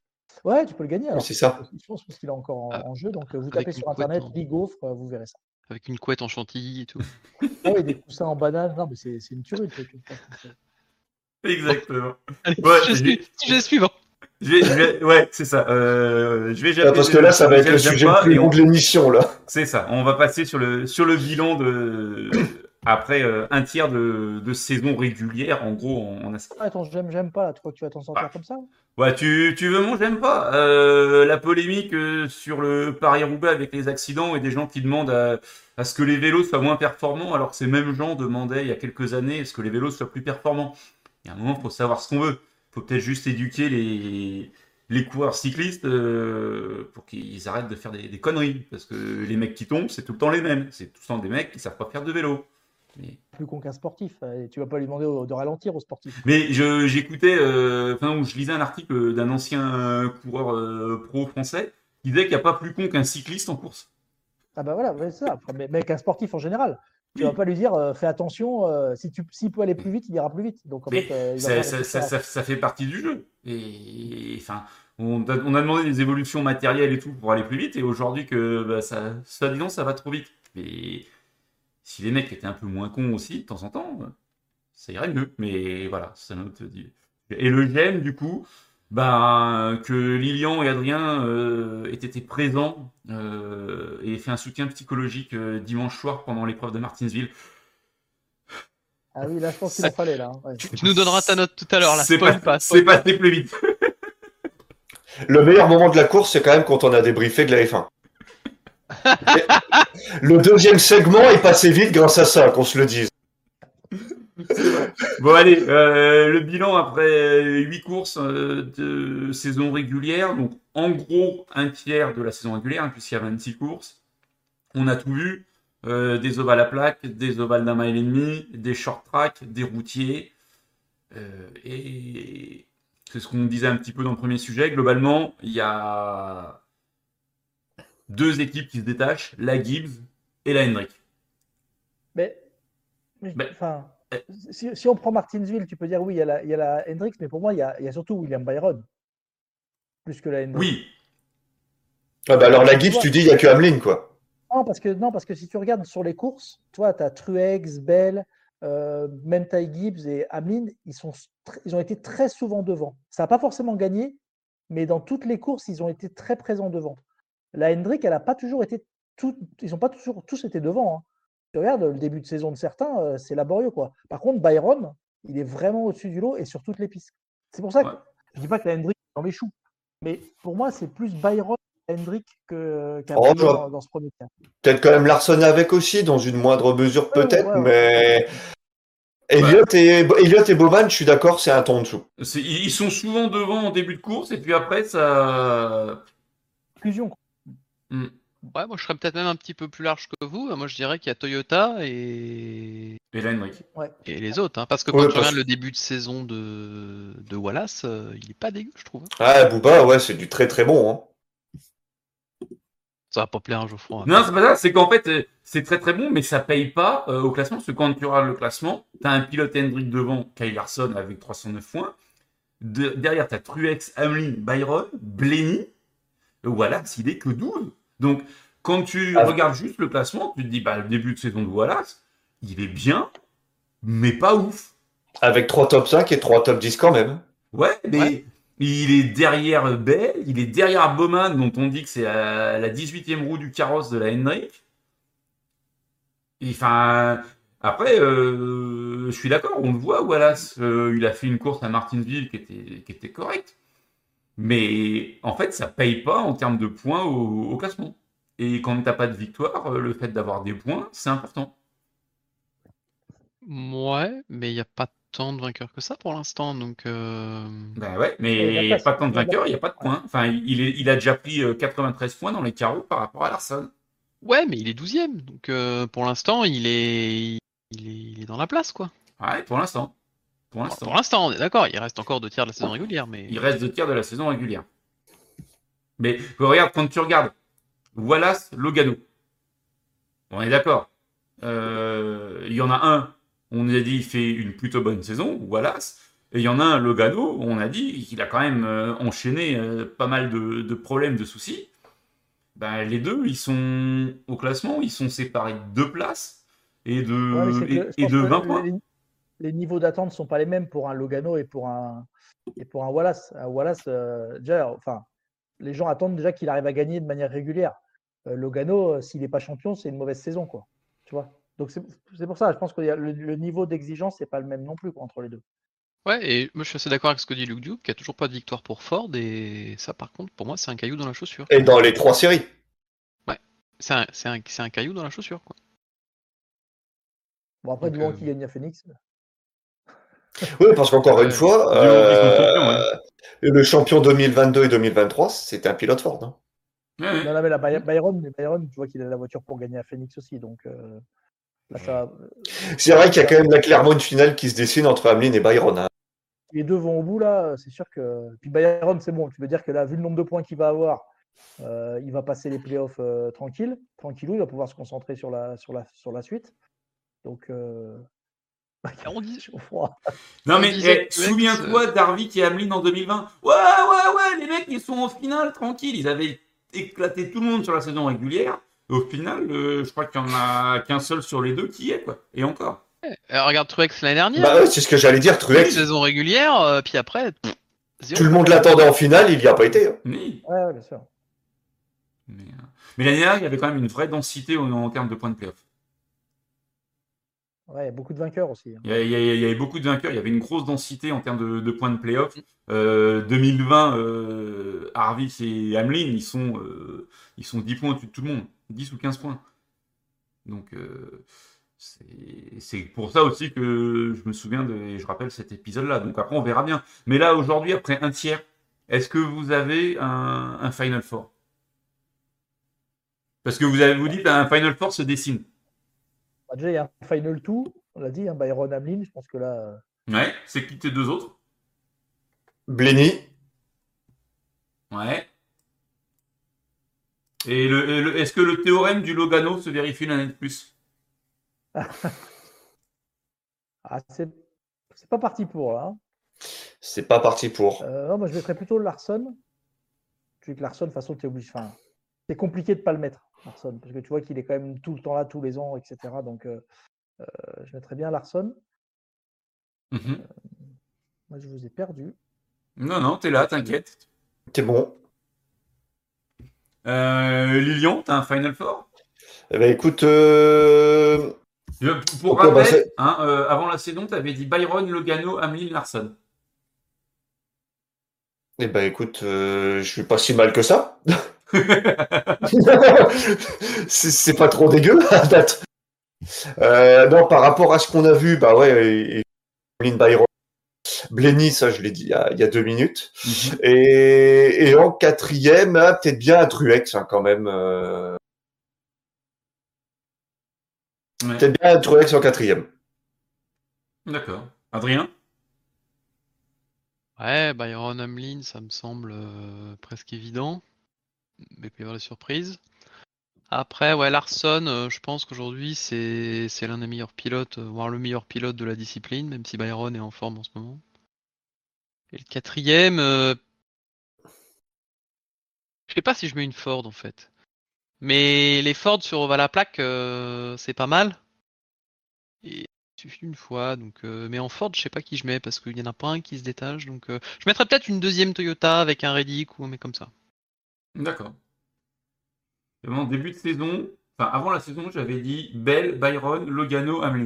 Ouais, tu peux le gagner. Alors, c'est ça. je pense parce qu'il est encore en, Ah, en jeu. Donc, euh, vous avec tapez une sur couette Internet, en- Big Gaufre, euh, vous verrez ça. Avec une couette en chantilly et tout. Ah oui, des coussins en banane. Non, mais c'est c'est une tuerie le truc. Exactement. Allez, Ouais, sujet, j'ai- su- sujet suivant. Je vais, je vais- ouais, c'est ça. Euh, je vais Ah, japper parce de- que là, ça va être j'aime, le j'aime sujet le pas, plus et long on- de l'émission, là. C'est ça. On va passer sur le sur le bilan de après euh, un tiers de, de saison régulière. En gros, on, on a. Ah, attends, j'aime, j'aime pas là. Tu crois que tu vas t'en sortir Ah. comme ça? Ouais, tu tu veux mon j'aime pas. Euh, la polémique euh, sur le Paris-Roubaix avec les accidents et des gens qui demandent à, à ce que les vélos soient moins performants, alors que ces mêmes gens demandaient il y a quelques années à ce que les vélos soient plus performants. Il y a un moment, faut savoir ce qu'on veut. Faut peut-être juste éduquer les les coureurs cyclistes euh, pour qu'ils arrêtent de faire des, des conneries. Parce que les mecs qui tombent, c'est tout le temps les mêmes. C'est tout le temps des mecs qui savent pas faire de vélo. Mais, Plus con qu'un sportif. euh, Et tu vas pas lui demander au- de ralentir au sportif. mais je, j'écoutais, euh, enfin, où je lisais un article d'un ancien euh, coureur euh, pro français qui disait qu'il n'y a pas plus con qu'un cycliste en course. Ah bah voilà, ouais, c'est ça. Mais, mais qu'un sportif en général. Tu Oui. vas pas lui dire, euh, fais attention, euh, si tu, s'il peut aller plus vite, il ira plus vite. Donc en Mais fait, euh, il va ça, faire ça, des ça, choses ça, ça fait partie du jeu. Et enfin, on a, on a demandé des évolutions matérielles et tout pour aller plus vite. Et aujourd'hui, que bah, ça, ça, disons, ça va trop vite. Mais si les mecs étaient un peu moins cons aussi, de temps en temps, ça irait mieux. Mais voilà, c'est un autre. Et le j'aime, du coup, bah, que Lilian et Adrien euh, aient été présents euh, et fait un soutien psychologique euh, dimanche soir pendant l'épreuve de Martinsville. Ah oui, là, je pense qu'il en fallait là. hein. Ouais. Tu, tu nous donneras ta note tout à l'heure, là. C'est Spoil pas, pas. c'est spoil pas. passé plus vite. Le meilleur moment de la course, c'est quand même quand on a débriefé de la F un. Le deuxième segment est passé vite grâce à ça, qu'on se le dise. Bon, allez, euh, le bilan après huit courses euh, de saison régulière. Donc, en gros, un tiers de la saison régulière, hein, puisqu'il y a vingt-six courses. On a tout vu. Euh, des ovales à plaques, des ovales d'un mile et demi, des short tracks, des routiers. Euh, et c'est ce qu'on disait un petit peu dans le premier sujet. Globalement, il y a deux équipes qui se détachent, la Gibbs et la Hendrick. Mais, mais, Ben, enfin, euh, si, si on prend Martinsville, tu peux dire oui, il y a la, il y a la Hendrix, mais pour moi, il y a, il y a surtout William Byron. Plus que la Hendrix. Oui, Ah bah alors la Gibbs, tu dis, il n'y a que Hamlin, quoi. Non, parce que, non, parce que si tu regardes sur les courses, tu vois, tu as Truex, Bell, euh, même Ty Gibbs et Hamlin, ils, sont, tr- ils ont été très souvent devant. Ça n'a pas forcément gagné, mais dans toutes les courses, ils ont été très présents devant. La Hendrick, elle n'a pas toujours été. Tout, ils n'ont pas toujours tous été devant. hein. Tu regardes le début de saison de certains, euh, c'est laborieux. quoi. Par contre, Byron, il est vraiment au-dessus du lot et sur toutes les pistes. C'est pour ça que Ouais. je ne dis pas que la Hendrick est dans les choux, mais pour moi, c'est plus Byron et Hendrick que, qu'à Oh, briller je vois. dans, dans ce premier cas. Peut-être quand même Larson avec aussi, dans une moindre mesure Ouais, peut-être, ouais, ouais. mais Elliott et, Elliott et Bowman, je suis d'accord, c'est un ton en dessous. c'est- ils sont souvent devant en début de course et puis après, ça. Fusion. quoi. Hmm. Ouais, moi je serais peut-être même un petit peu plus large que vous. Moi je dirais qu'il y a Toyota et, Et la Hendrick. et les autres. hein. Parce que Ouais, quand tu parce- regardes le début de saison de, de Wallace, euh, il est pas dégueu, je trouve. Ah, Booba, ouais, c'est du très très bon. Hein. Ça va pas plaire à Geoffroy. Non, c'est pas ça, c'est qu'en fait, euh, c'est très très bon, mais ça paye pas euh, au classement, parce que quand tu regardes le classement, t'as un pilote Hendrick devant, Kyle Larson avec trois cent neuf points. De- derrière, t'as Truex, Hamlin, Byron, Blaney. Euh, Wallace, il est que douze. Donc, quand tu Ah. regardes juste le classement, tu te dis, bah, le début de saison de Wallace, il est bien, mais pas ouf. Avec trois top cinq et trois top dix quand même. Ouais, mais Ouais. il est derrière Bell, il est derrière Bowman, dont on dit que c'est la, la dix-huitième roue du carrosse de la Hendrick. Et, Enfin, après, euh, je suis d'accord, on le voit, Wallace, euh, il a fait une course à Martinsville qui était, qui était correcte. Mais en fait, ça paye pas en termes de points au, au classement. Et quand t'as pas de victoire, euh, le fait d'avoir des points, c'est important. Ouais, mais il n'y a pas tant de vainqueurs que ça pour l'instant. Donc, euh, Ben ouais, Et mais la il n'y a place- pas tant de et la- vainqueurs, il n'y a pas de points. Enfin, il, est, il a déjà pris euh, quatre-vingt-treize points dans les carreaux par rapport à Larson. ouais, mais il est douzième. Donc euh, pour l'instant, il est... Il, est... il est dans la place, quoi. Ouais, pour l'instant. Pour Enfin, l'instant. pour l'instant, on est d'accord. Il reste encore deux tiers de la saison régulière, mais. Il reste deux tiers de la saison régulière. Mais regarde, quand tu regardes Wallace, Logano, on est d'accord. Euh, Il y en a un, on nous a dit, il fait une plutôt bonne saison, Wallace. Et il y en a un, Logano, on a dit qu'il a quand même euh, enchaîné euh, pas mal de, de problèmes, de soucis. Ben, les deux, ils sont au classement, ils sont séparés de deux places et Ouais, mais de, c'est que et, je et pense de que vingt les, points. les- les niveaux d'attente ne sont pas les mêmes pour un Logano et pour un, et pour un Wallace. Un Wallace, euh, déjà, enfin, les gens attendent déjà qu'il arrive à gagner de manière régulière. Euh, Logano, euh, s'il n'est pas champion, c'est une mauvaise saison, quoi. Tu vois. Donc c'est c'est pour ça, je pense que le, le niveau d'exigence n'est pas le même non plus quoi, entre les deux. Ouais, et moi je suis assez d'accord avec ce que dit Luke Duke, qui a toujours pas de victoire pour Ford, et ça par contre, pour moi, c'est un caillou dans la chaussure. Et dans les trois séries. Ouais, c'est un, c'est un, c'est un caillou dans la chaussure, quoi. Bon, après, Donc, du moment euh, qu'il gagne à Phoenix. Oui, parce qu'encore Ouais. une fois, Du moment qu'ils sont champions, euh, ouais. le champion deux mille vingt-deux et deux mille vingt-trois, c'était un pilote Ford. Hein. Ouais, ouais. Non, non, mais la By- Byron, mais Byron, tu vois qu'il a la voiture pour gagner à Phoenix aussi. Donc euh, là, ça va. C'est vrai qu'il y a quand même la clairement une finale qui se dessine entre Hamlin et Byron. Hein. Les deux vont au bout là, c'est sûr que. Puis Byron, c'est bon. Tu veux dire que là, vu le nombre de points qu'il va avoir, euh, il va passer les playoffs euh, tranquille, tranquillou. Il va pouvoir se concentrer sur la, sur la, sur la suite. Donc, euh... on dit- chaud froid. Non On mais disait eh, que X, souviens-toi d'Harvick et Hamlin en deux mille vingt. Ouais, ouais, ouais, les mecs, ils sont en finale, tranquille. Ils avaient éclaté tout le monde sur la saison régulière. Au final, euh, je crois qu'il y en a qu'un seul sur les deux qui y est, quoi. Et encore. Euh, regarde Truex l'année dernière, Bah ouais, c'est ce que j'allais dire, une Truex. saison régulière, euh, puis après, pff, zéro. Tout le monde l'attendait en finale, il n'y a pas été. Hein. Mais, Ouais, ouais, bien sûr. mais, euh, mais l'année dernière, il y avait quand même une vraie densité en, en termes de points de playoff. Ouais, il y a beaucoup de vainqueurs aussi. hein. Il y, a- il y a- il y avait beaucoup de vainqueurs, il y avait une grosse densité en termes de, de points de playoff. Euh, deux mille vingt, euh, Harvick et Hamlin, ils sont, euh, ils sont dix points au-dessus de tout le monde. dix ou quinze points. Donc, euh, c'est c'est pour ça aussi que je me souviens de, et je rappelle cet épisode-là. Donc après, on verra bien. Mais là, aujourd'hui, après un tiers, est-ce que vous avez un, un Final Four? Parce que vous avez, vous dites un Final Four se dessine. Bah, déjà, il y a un Final deux, on l'a dit, hein, Byron Hamlin. Je pense que là. euh, Ouais, c'est qui tes deux autres? Blenny, Ouais. Et, le, et le- est-ce que le théorème du Logano se vérifie l'année de plus? Ah, c'est c'est pas parti pour là. hein. c'est pas parti pour. Euh, non, moi je mettrais plutôt Larson. Tu sais que Larson, de toute façon, tu es obligé. Enfin, c'est compliqué de ne pas le mettre, Larson, parce que tu vois qu'il est quand même tout le temps là, tous les ans, et cetera. Donc, euh, euh, je mettrais bien Larson. Mhm. Moi, je vous ai perdu. Non, non, t'es là, t'inquiète. C'est bon. Euh, Lilian, t'as un Final Four? Eh ben écoute, euh... Euh, Pour Ok, bah, rappel, c'est- hein, euh, avant la saison, t'avais dit Byron, Logano, Hamlin, Larson. eh ben écoute, euh, je suis pas si mal que ça. c'est c'est pas trop dégueu à date. Euh, non, par rapport à ce qu'on a vu, bah ouais, et, et Colin Byron, Blenny, ça je l'ai dit il y, a, il y a deux minutes. Mhm. Et, et en quatrième, ah, peut-être bien un Truex hein, quand même. Euh... Ouais. Peut-être bien un Truex en quatrième. D'accord. Adrien? Ouais, Byron Hamlin, ça me semble euh, presque évident. Mais il peut y avoir des surprises. Après, ouais, Larson, euh, je pense qu'aujourd'hui, c'est c'est l'un des meilleurs pilotes, euh, voire le meilleur pilote de la discipline, même si Byron est en forme en ce moment. Et le quatrième, euh, je sais pas si je mets une Ford en fait. Mais les Ford sur oval à plaque, euh, c'est pas mal. Et il suffit une fois, donc. euh, mais en Ford, je sais pas qui je mets parce qu'il y en a pas un qui se détache. Donc, euh, je mettrais peut-être une deuxième Toyota avec un Reddick ou un mec comme ça. D'accord. Et En début de saison, enfin avant la saison, j'avais dit Bell, Byron, Logano, Hamlin.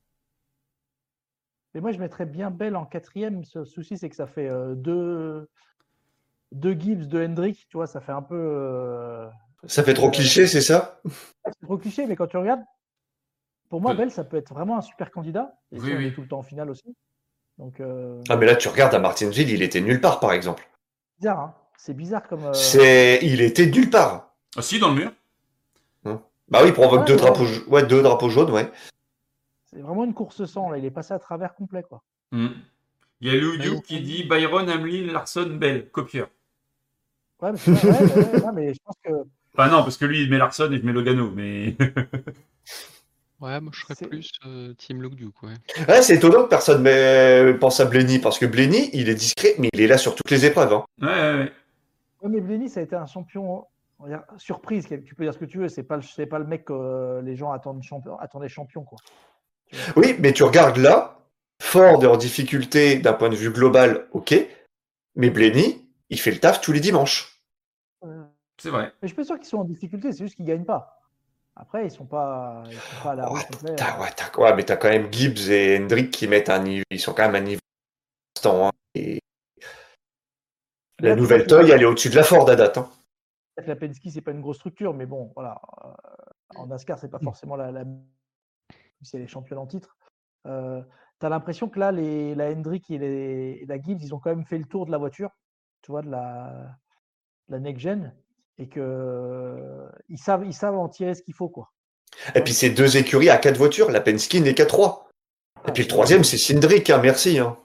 Mais moi, je mettrais bien Bell en quatrième. Ce souci, c'est que ça fait euh, deux, deux Gibbs, deux Hendrick. Tu vois, ça fait un peu. euh, Ça fait trop euh, cliché, c'est ça? C'est trop cliché, mais quand tu regardes, pour moi, Oui. Bell, ça peut être vraiment un super candidat. Et Oui, si on oui. est tout le temps en finale aussi. Donc, euh, Ah mais là tu regardes à Martinsville, il était nulle part par exemple. bizarre, hein. C'est bizarre comme. euh, C'est, il était nulle part. Ah si, dans le mur. Bah oui, il provoque Ouais, deux ouais. drapeaux, ja- ouais, deux drapeaux jaunes, ouais. C'est vraiment une course sans. Là. Il est passé à travers complet, quoi. Mhm. Il y a Liu Ah, Yu ils qui ont- dit Byron, Hamlin, Larson, Bell, copieur. Ouais, mais, c'est ça, ouais, ouais, ouais, non, mais je pense que. Enfin non, parce que lui, il met Larson et je mets Logano, mais... Ouais, moi je serais C'est- plus euh, Team Luke Duke, ouais. Ouais, c'est étonnant que personne ne pense à Blenny, parce que Blenny, il est discret, mais il est là sur toutes les épreuves. Hein. Ouais, ouais, ouais. Ouais, mais Blenny, ça a été un champion on va dire, surprise. Tu peux dire ce que tu veux. C'est pas, le- c'est pas le mec que euh, les gens attendent champion, attendaient champion, quoi. Tu vois. Oui, mais tu regardes là, Ford est en difficulté d'un point de vue global, ok, mais Blenny, il fait le taf tous les dimanches. Euh, C'est vrai. mais je suis pas sûr qu'ils sont en difficulté. C'est juste qu'ils gagnent pas. Après, ils sont pas, ils sont pas à la Oh, rue complet. t'as, ouais, t'as, ouais, mais t'as quand même Gibbs et Hendrick qui mettent un niveau, ils sont quand même à un niveau constant. Hein. Et Mais la là, tu vois nouvelle que Toy, elle est au-dessus de la Ford à date. Hein. la Penske, c'est pas une grosse structure, mais bon, voilà. Euh, en NASCAR, c'est pas forcément la, la c'est les champions en titre. Euh, tu as l'impression que là, les, la Hendrick et, les, et la Gibbs, ils ont quand même fait le tour de la voiture, tu vois, de la, de la next-gen, et que euh, ils savent, ils savent en tirer ce qu'il faut, quoi. Et puis c'est deux écuries à quatre voitures, la Penske n'est qu'à trois. Et puis le troisième, c'est Cindric, hein, merci. Hein.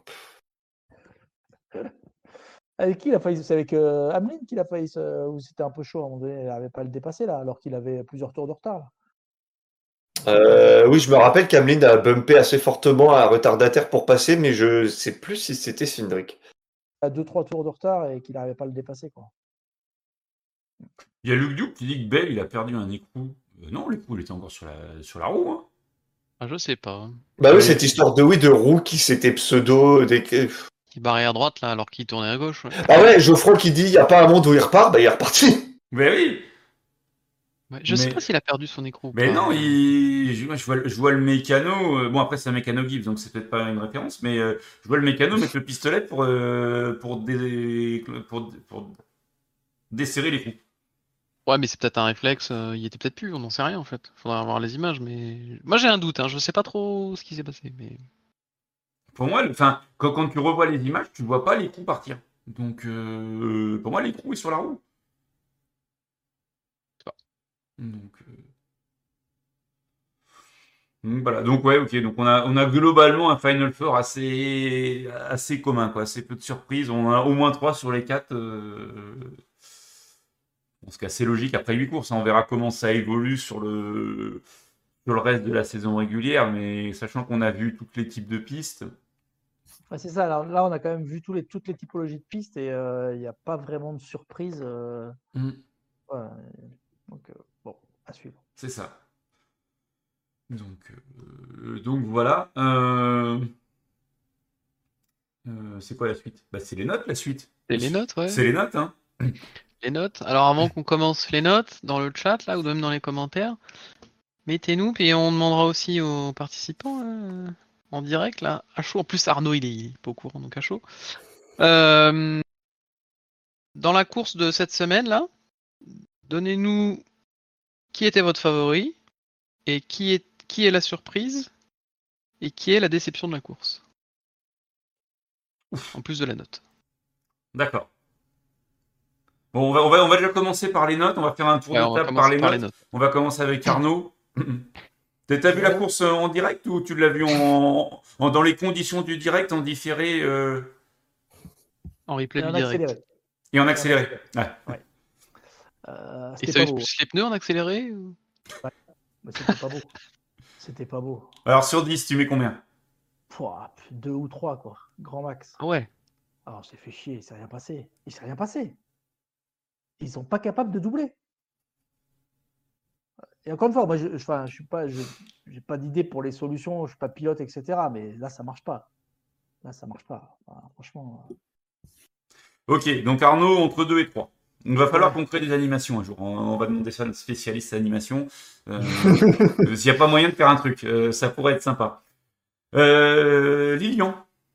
Avec qui il a failli C'est avec euh, Hamlin qu'il a failli se- ou c'était un peu chaud à un moment donné, il n'arrivait pas à le dépasser là, alors qu'il avait plusieurs tours de retard. Là. Euh, oui, je me rappelle qu'Hamlin a bumpé assez fortement un retardataire pour passer, mais je sais plus si c'était Cindric. À deux trois tours de retard et qu'il n'arrivait pas à le dépasser, quoi. Il y a Luke Duke qui dit que Bell, il a perdu un écrou. Euh, non, l'écrou, il était encore sur la, sur la roue. Hein. Ah, je sais pas. Bah oui, Ouais. cette histoire de oui de roue qui c'était pseudo. Des... Qui barrait à droite là alors qu'il tournait à gauche. Ouais, Ah ouais, Geoffroy qui dit il y a pas un monde où il repart, bah il est reparti. Mais oui. Ouais, je sais Mais- pas s'il a perdu son écrou ou Mais pas. non, il... je, je vois, je vois le mécano. euh, Bon, après, c'est un mécano Gibbs, donc c'est peut-être pas une référence, mais euh, je vois le mécano mettre le pistolet pour, euh, pour, dé... pour, pour desserrer l'écrou. Ouais, mais c'est peut-être un réflexe, euh, il était peut-être plus, on n'en sait rien en fait. Faudra voir les images, mais. Moi j'ai un doute, hein, je sais pas trop ce qui s'est passé. Mais... Pour moi, le- enfin, quand, quand tu revois les images, tu vois pas l'écrou partir. Donc, euh, pour moi, l'écrou est sur la roue. Je sais pas. Donc, euh, donc voilà. Donc ouais, ok. Donc on a, on a globalement un Final Four assez, assez commun, quoi. Assez peu de surprises. On en a au moins trois sur les quatre. Euh... Bon, ce qui est assez logique après huit courses. Hein. On verra comment ça évolue sur le, sur le reste de la saison régulière. Mais sachant qu'on a vu tous les types de pistes. Ouais, c'est ça. Alors, là, on a quand même vu tous les, toutes les typologies de pistes et euh, il n'y a pas vraiment de surprise. euh, Mm. voilà. Donc, euh, bon, à suivre. C'est ça. Donc, euh, donc voilà. Euh, euh, c'est quoi la suite? Bah, c'est les notes, la suite. C'est les notes, ouais. C'est les notes, hein. Les notes. Alors avant qu'on commence les notes, dans le chat là, ou même dans les commentaires, mettez-nous, puis on demandera aussi aux participants euh, en direct là, à chaud. En plus Arnaud il est, il est pas au courant, donc à chaud. Euh, dans la course de cette semaine là, donnez-nous qui était votre favori et qui est qui est la surprise et qui est la déception de la course. En plus de la note. D'accord. Bon, on va, on, va, on va déjà commencer par les notes. On va faire un tour Ouais, de on va table par, commencer les, par notes. les notes. On va commencer avec Arnaud. T'as t'as vu la course en direct ou tu l'as vu en, en- dans les conditions du direct, en différé euh, En replay Et du en direct. accéléré. et en accéléré? Ouais. Euh, Et c'était ça pas a beau. eu plus les pneus en accéléré ou... Mais c'était pas beau. C'était pas beau. Alors sur dix, tu mets combien? Pouah, deux ou trois, quoi. Grand max. Ah ouais. Alors, on s'est fait chier, il s'est rien passé. Il s'est rien passé. Ils sont pas capables de doubler. Et encore une fois, moi, je, je, enfin, je suis pas, je, j'ai pas d'idée pour les solutions, je suis pas pilote, et cetera. Mais là, ça marche pas. Là, ça marche pas. Enfin, franchement. euh, Ok, donc Arnaud, entre deux et trois. Il va falloir qu'on crée des animations un jour. On, on va demander ça à notre spécialiste animation. Euh, S'il n'y a pas moyen de faire un truc, euh, ça pourrait être sympa. Euh, Lilian,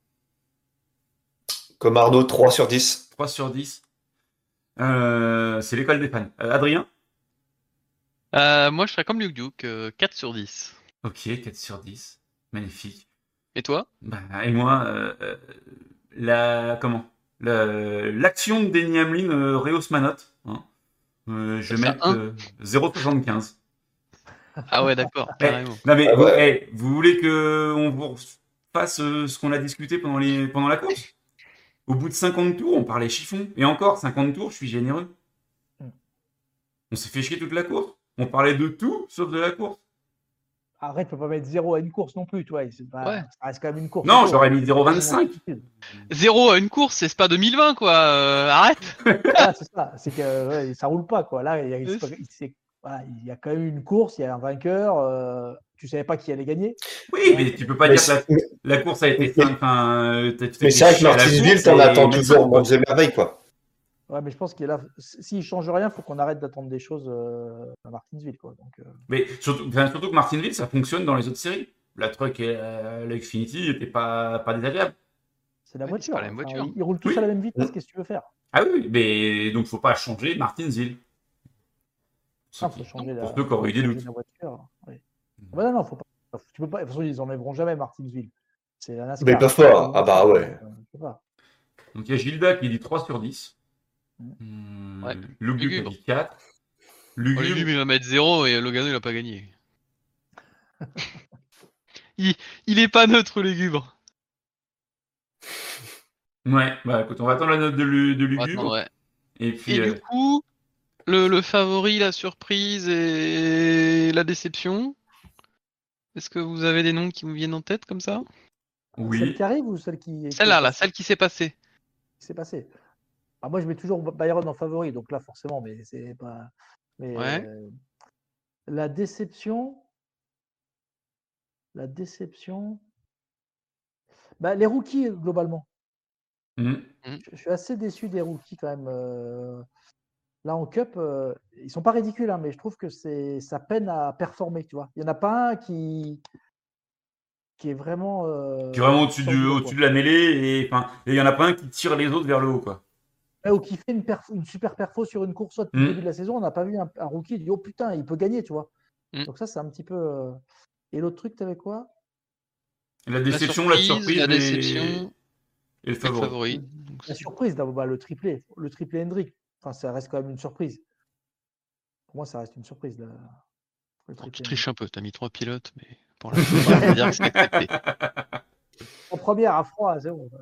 Comme Arnaud, trois sur dix. trois sur dix. Euh, c'est l'école des fans. Euh, Adrien? Euh, moi, je serais comme Luke Duke, euh, quatre sur dix. Ok, quatre sur dix. Magnifique. Et toi? Bah, et moi, euh, euh, la comment la- l'action de Denny Hamlin euh, rehausse ma note. Hein. Euh, je vais Ça, mettre un. euh, zéro virgule soixante-quinze. Ah ouais, d'accord, Eh, carrément. non mais Ah vous, ouais. eh, vous voulez que on vous fasse euh, ce qu'on a discuté pendant, les, pendant la course? Au bout de cinquante tours, on parlait chiffon. Et encore, cinquante tours, je suis généreux. Mm. On s'est fait chier toute la course. On parlait de tout sauf de la course. Arrête, tu peux pas mettre zéro à une course non plus, tu vois. C'est pas... Ouais. Ça reste quand même une course. Non, auto, j'aurais hein. mis zéro virgule vingt-cinq. Zéro à une course, c'est pas deux mille vingt, quoi. euh, arrête. Voilà, c'est ça. C'est que ouais, ça roule pas, quoi. Là, il y a, il Oui. se- il s'est- voilà, il y a quand même eu une course, il y a un vainqueur. euh, Tu savais pas qui allait gagner. Oui, mais tu peux pas Mais dire que la, c'est- la course a été mais- simple. Enfin, euh, t'as- tu t'es Mais fait c'est vrai que chier à la Martinsville, course t'en et attends même toujours pas, quoi. mondes et merveilles, quoi. Ouais, mais je pense qu'il a... s'il change rien, il faut qu'on arrête d'attendre des choses euh, à Martinsville, quoi. Donc, euh, Mais surtout, enfin, surtout que Martinsville, ça fonctionne dans les autres séries. La Truck et euh, la Xfinity n'étaient pas, pas désagréables. c'est la Ouais, voiture. c'est pas la même Enfin, voiture. ils, ils roulent tous Oui. à la même vitesse. Mm. Qu'est-ce que tu veux faire? Ah oui, mais donc faut pas changer Martinsville. Il faut changer la, Pour ceux qui auraient eu des changer doutes. la voiture. Oui. Ah bah non, non, faut pas. Tu peux pas. De toute façon, ils enlèveront jamais Martinsville. C'est la NASCAR. Mais ils peuvent pas. Ah bah ouais. Euh, je sais pas. Donc il y a Gilda qui dit trois sur dix. Mm. Hum, Ouais. Lugubre Lugubre. dit quatre. Bon, les Lugubre, Lugubre, il va mettre zéro et Logano, il a pas gagné. il, il est pas neutre, Lugubre. ouais, bah écoute, on va attendre la note de, Lu- de On va attendre, Lugubre. ouais. Et puis, Et euh, du coup, le, le favori, la surprise et la déception. Est-ce que vous avez des noms qui vous viennent en tête comme ça? Celle oui. qui arrive ou celle qui. qui Celle-là, est là, passée celle qui s'est passée. qui s'est passée. Ah, moi, je mets toujours Byron en favori, donc là, forcément, mais c'est pas. Mais Ouais. euh, la déception. La déception. Bah, les rookies, globalement. Hum. Je, je suis assez déçu des rookies quand même. euh, Là, en Cup, euh, ils sont pas ridicules, hein, mais je trouve que c'est ça peine à performer, tu vois. Il y en a pas un qui qui est vraiment. euh, Qui est vraiment au-dessus sans du- boulot, au-dessus quoi. de la mêlée. Et enfin, et il y en a pas un qui tire les autres vers le haut, quoi. Ouais, ou qui fait une, perf- une super perfo sur une course soit depuis Mm. le début de la saison, on n'a pas vu un, un rookie dit oh putain, il peut gagner, tu vois. Mm. Donc ça, c'est un petit peu. euh, Et l'autre truc, t'avais quoi? La La déception, la surprise, surprise, la et- déception et le et le favori. favori. Donc, La c'est- surprise, d'abord, bah, le triplé, le triplé Hendrick. Enfin, ça reste quand même une surprise. Pour moi, ça reste une surprise. là, Le Bon, tu triplé triches un peu, t'as mis trois pilotes, mais pour l'instant, on va dire que c'est accepté. En première, à froid, c'est bon.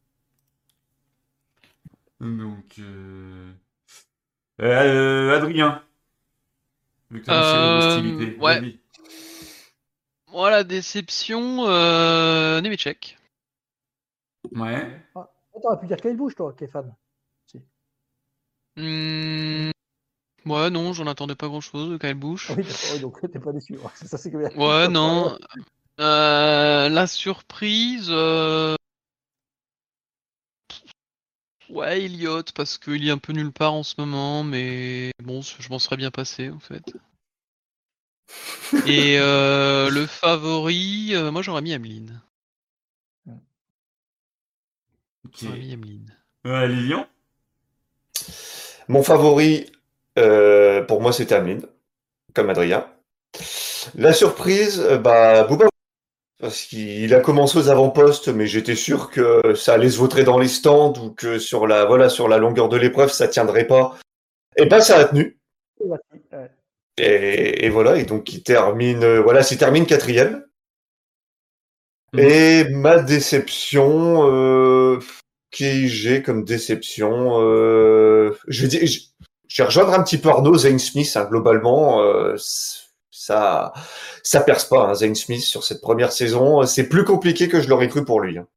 Donc, euh... euh, Adrien. Vu que t'as lancé les Euh, hostilités. ouais. Vas-y. Moi, la déception, euh, Nemechek. Ouais. Ah, t'aurais pu dire Kyle Busch, toi, qui est fan. Hmm, Ouais, non, j'en attendais pas grand-chose de Kyle Busch. Ah oui, d'accord, oui, donc t'es pas déçu. Ouais, c'est ça, c'est que bien. Ouais, non. Euh, la surprise, euh... ouais, Elliott, parce qu'il est un peu nulle part en ce moment, mais bon, je m'en serais bien passé en fait. Et euh, le favori, euh, moi j'aurais mis Hamlin. Ok. J'aurais mis Hamlin. Euh, Lilian. Mon favori, euh, pour moi, c'était Hamlin, comme Adrien. La surprise, euh, bah, Bouba, parce qu'il a commencé aux avant-postes, mais j'étais sûr que ça allait se vautrer dans les stands ou que sur la, voilà, sur la longueur de l'épreuve, ça tiendrait pas. Et ben, ça a tenu. Ouais. Et, et voilà, et donc il termine, euh, voilà, il termine quatrième. Mhm. Et ma déception, euh, qui j'ai comme déception, euh, je vais dire, je, je vais rejoindre un petit peu Arnaud, Zane Smith, hein, globalement, euh, ça, ça perce pas, hein, Zane Smith sur cette première saison. C'est plus compliqué que je l'aurais cru pour lui. Hein.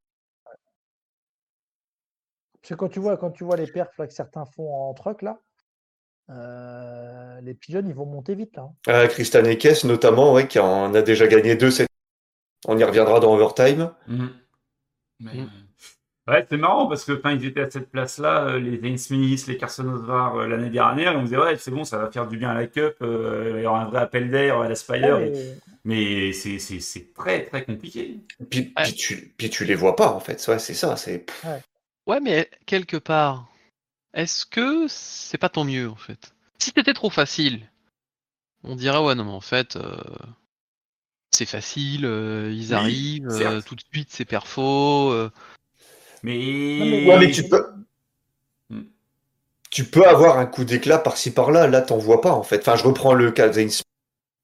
Parce que quand tu vois, quand tu vois les perfs là, que certains font en truck, là, euh, les petits jeunes, ils vont monter vite. Là, hein. Euh, Christian Ekes, notamment, ouais, qui en a déjà gagné deux cette. On y reviendra dans Overtime. Mhm. Mais, Mhm. euh, ouais, c'est marrant parce que quand ils étaient à cette place-là, euh, les Zane Smith, les Carson Osvar euh, l'année dernière, on disait ouais, c'est bon, ça va faire du bien à la Cup, euh, il y aura un vrai appel d'air à la Spire. Ouais, et- mais- Mais c'est c'est- c'est très très compliqué. Puis, Ouais. puis, tu, puis tu les vois pas, en fait. Ouais, c'est ça. C'est. Ouais, mais quelque part, est-ce que c'est pas tant mieux en fait? Si c'était trop facile, on dirait ouais non mais en fait euh, c'est facile, euh, ils Oui, arrivent, euh, certes. tout de suite c'est perfo. euh, Mais... Non, mais- Ouais, mais tu peux. Hmm. Tu peux avoir un coup d'éclat par-ci par-là. Là, t'en vois pas, en fait. Enfin, je reprends le cas de Zane Smith.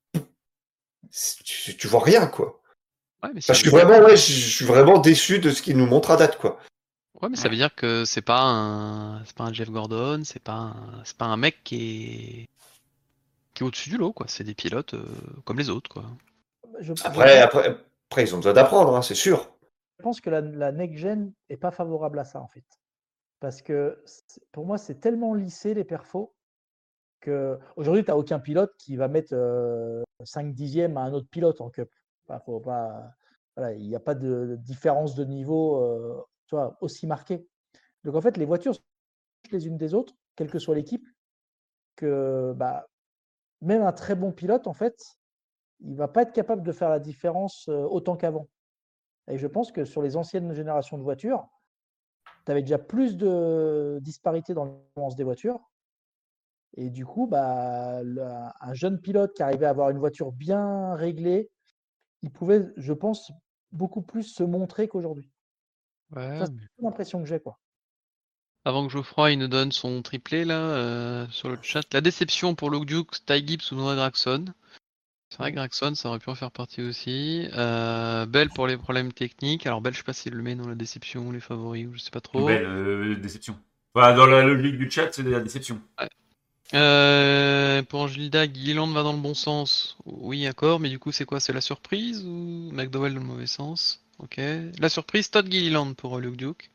Tu, tu vois rien, quoi. Ouais, mais ça Enfin, je veut suis dire- vraiment, ouais, je, je suis vraiment déçu de ce qu'il nous montre à date, quoi. Ouais, mais ça veut dire que c'est pas un, c'est pas un Jeff Gordon, c'est pas un, c'est pas un mec qui est, qui est au-dessus du lot, quoi. C'est des pilotes euh, comme les autres, quoi. je, je Après, pense, après, après, ils ont besoin d'apprendre, hein, c'est sûr. je pense que la, la next-gen est pas favorable à ça, en fait. Parce que c'est- pour moi, c'est tellement lissé les perfos que aujourd'hui, tu n'as aucun pilote qui va mettre euh, cinq dixièmes à un autre pilote en Cup. Enfin, faut pas, voilà, il n'y a pas de différence de niveau euh, tu vois, aussi marquée. Donc en fait, les voitures sont les unes des autres, quelle que soit l'équipe, que bah, même un très bon pilote, en fait, il va pas être capable de faire la différence euh, autant qu'avant. Et je pense que sur les anciennes générations de voitures, tu avais déjà plus de disparité dans l'avance des voitures. Et du coup, bah, le- un jeune pilote qui arrivait à avoir une voiture bien réglée, il pouvait, je pense, beaucoup plus se montrer qu'aujourd'hui. Ouais, Ça, mais- c'est l'impression que j'ai, quoi. Avant que Geoffroy il nous donne son triplé là euh, sur le chat, la déception pour Luke Duke, Ty Gibbs ou Noah Gragson. C'est vrai que Gragson, ça aurait pu en faire partie aussi. Euh, Bell pour les problèmes techniques. Alors Bell, je sais pas s'il le met dans la déception ou les favoris ou je sais pas trop. Belle euh, déception. Voilà, dans la logique du chat, c'est de la déception. Ouais. Euh, pour Angilda, Gilland va dans le bon sens. Oui, d'accord, mais du coup, c'est quoi? C'est la surprise ou McDowell dans le mauvais sens? Ok. La surprise, Todd Gilliland pour euh, Luke Duke.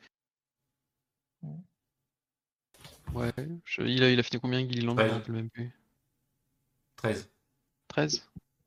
Ouais. Je- il, a, il a fini combien, Gilliland? Je me treize. rappelle même plus. treize. treize?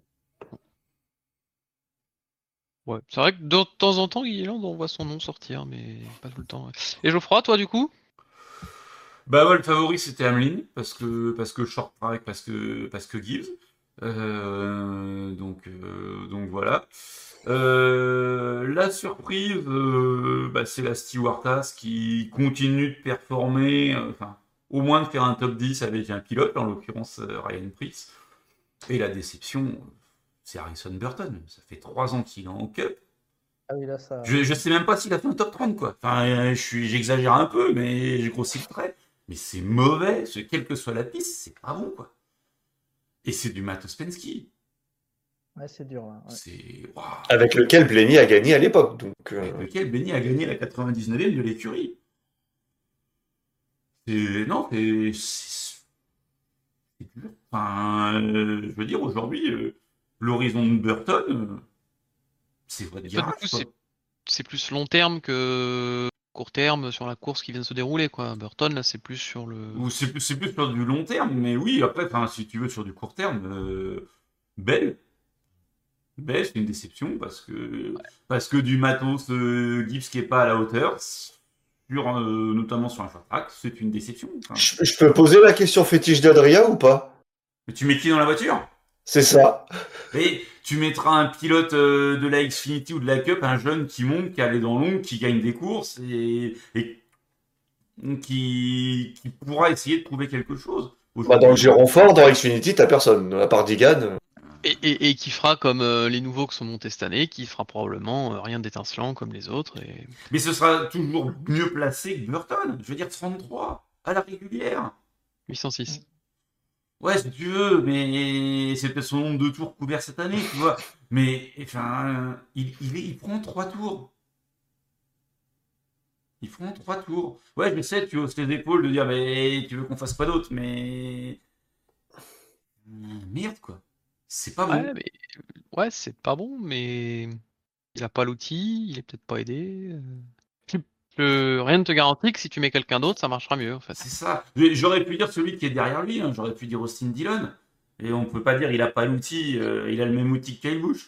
Ouais. C'est vrai que de temps en temps, Gilliland, on voit son nom sortir, mais pas tout le temps. Ouais. Et Geoffroy, toi, du coup? Bah ouais, le favori c'était Hamlin parce que parce que short track, parce que parce que Gibbs. Euh, donc euh, donc voilà. Euh, la surprise, euh, bah, c'est la Stewart-Haas qui continue de performer, euh, enfin au moins de faire un top dix avec un pilote, en l'occurrence euh, Ryan Preece. Et la déception, c'est Harrison Burton. Ça fait trois ans qu'il est en Cup. Ah oui, là, ça. Je, je sais même pas s'il a fait un top trente, quoi. Enfin, euh, je suis, j'exagère un peu, mais j'ai grossi le trait. Mais c'est mauvais, ce- quelle que soit la piste, c'est pas bon, quoi. Et c'est du Matt Penske. Ouais, c'est dur, là. Ouais. C'est. Waouh. Avec lequel Blaney a gagné à l'époque. Donc, euh, Avec lequel Benny a gagné la quatre-vingt-dix-neuvième de l'écurie. C'est. Non, c'est. C'est c'est dur. Enfin, euh, je veux dire, aujourd'hui, euh, l'horizon de Burton, euh, c'est votre Et toi, du garage, coup, quoi. c'est c'est plus long terme que court terme sur la course qui vient de se dérouler, quoi. Burton, là, c'est plus sur le. Ou c'est plus, c'est plus sur du long terme, mais oui, après, enfin, si tu veux, sur du court terme, euh, Bell, Bell, c'est une déception parce que, parce que du matos euh, Gibbs qui est pas à la hauteur, sur, euh, notamment sur un short track, c'est une déception. Enfin, je, je peux poser la question fétiche d'Adrien ou pas? mais tu mets qui dans la voiture? C'est ça. Et tu mettras un pilote euh, de la Xfinity ou de la Cup, un jeune qui monte, qui allait dans l'ombre, qui gagne des courses et, et qui, qui pourra essayer de prouver quelque chose. Bah, dans le giron fort, dans Xfinity, t'as personne. À part Digan. Et, et, et qui fera comme euh, les nouveaux qui sont montés cette année, qui fera probablement euh, rien d'étincelant comme les autres. Et... Mais ce sera toujours mieux placé que Burton. Je veux dire trente-trois à la régulière. huit cent six. Ouais, si tu veux, mais c'est peut-être son nombre de tours couverts cette année, tu vois. Mais enfin, il, il, est- il prend trois tours. Il prend trois tours. Ouais, je sais, tu hausses les épaules de dire, mais tu veux qu'on fasse pas d'autre, mais merde quoi. C'est pas bon. Ouais, mais ouais, c'est pas bon, mais il a pas l'outil, il est peut-être pas aidé. euh. Tu- je- Rien ne te garantit que si tu mets quelqu'un d'autre, ça marchera mieux en fait. C'est ça. Mais j'aurais pu dire celui qui est derrière lui. Hein. J'aurais pu dire Austin Dillon. Et on peut pas dire il a pas l'outil. euh, il a le même outil que Kyle Busch.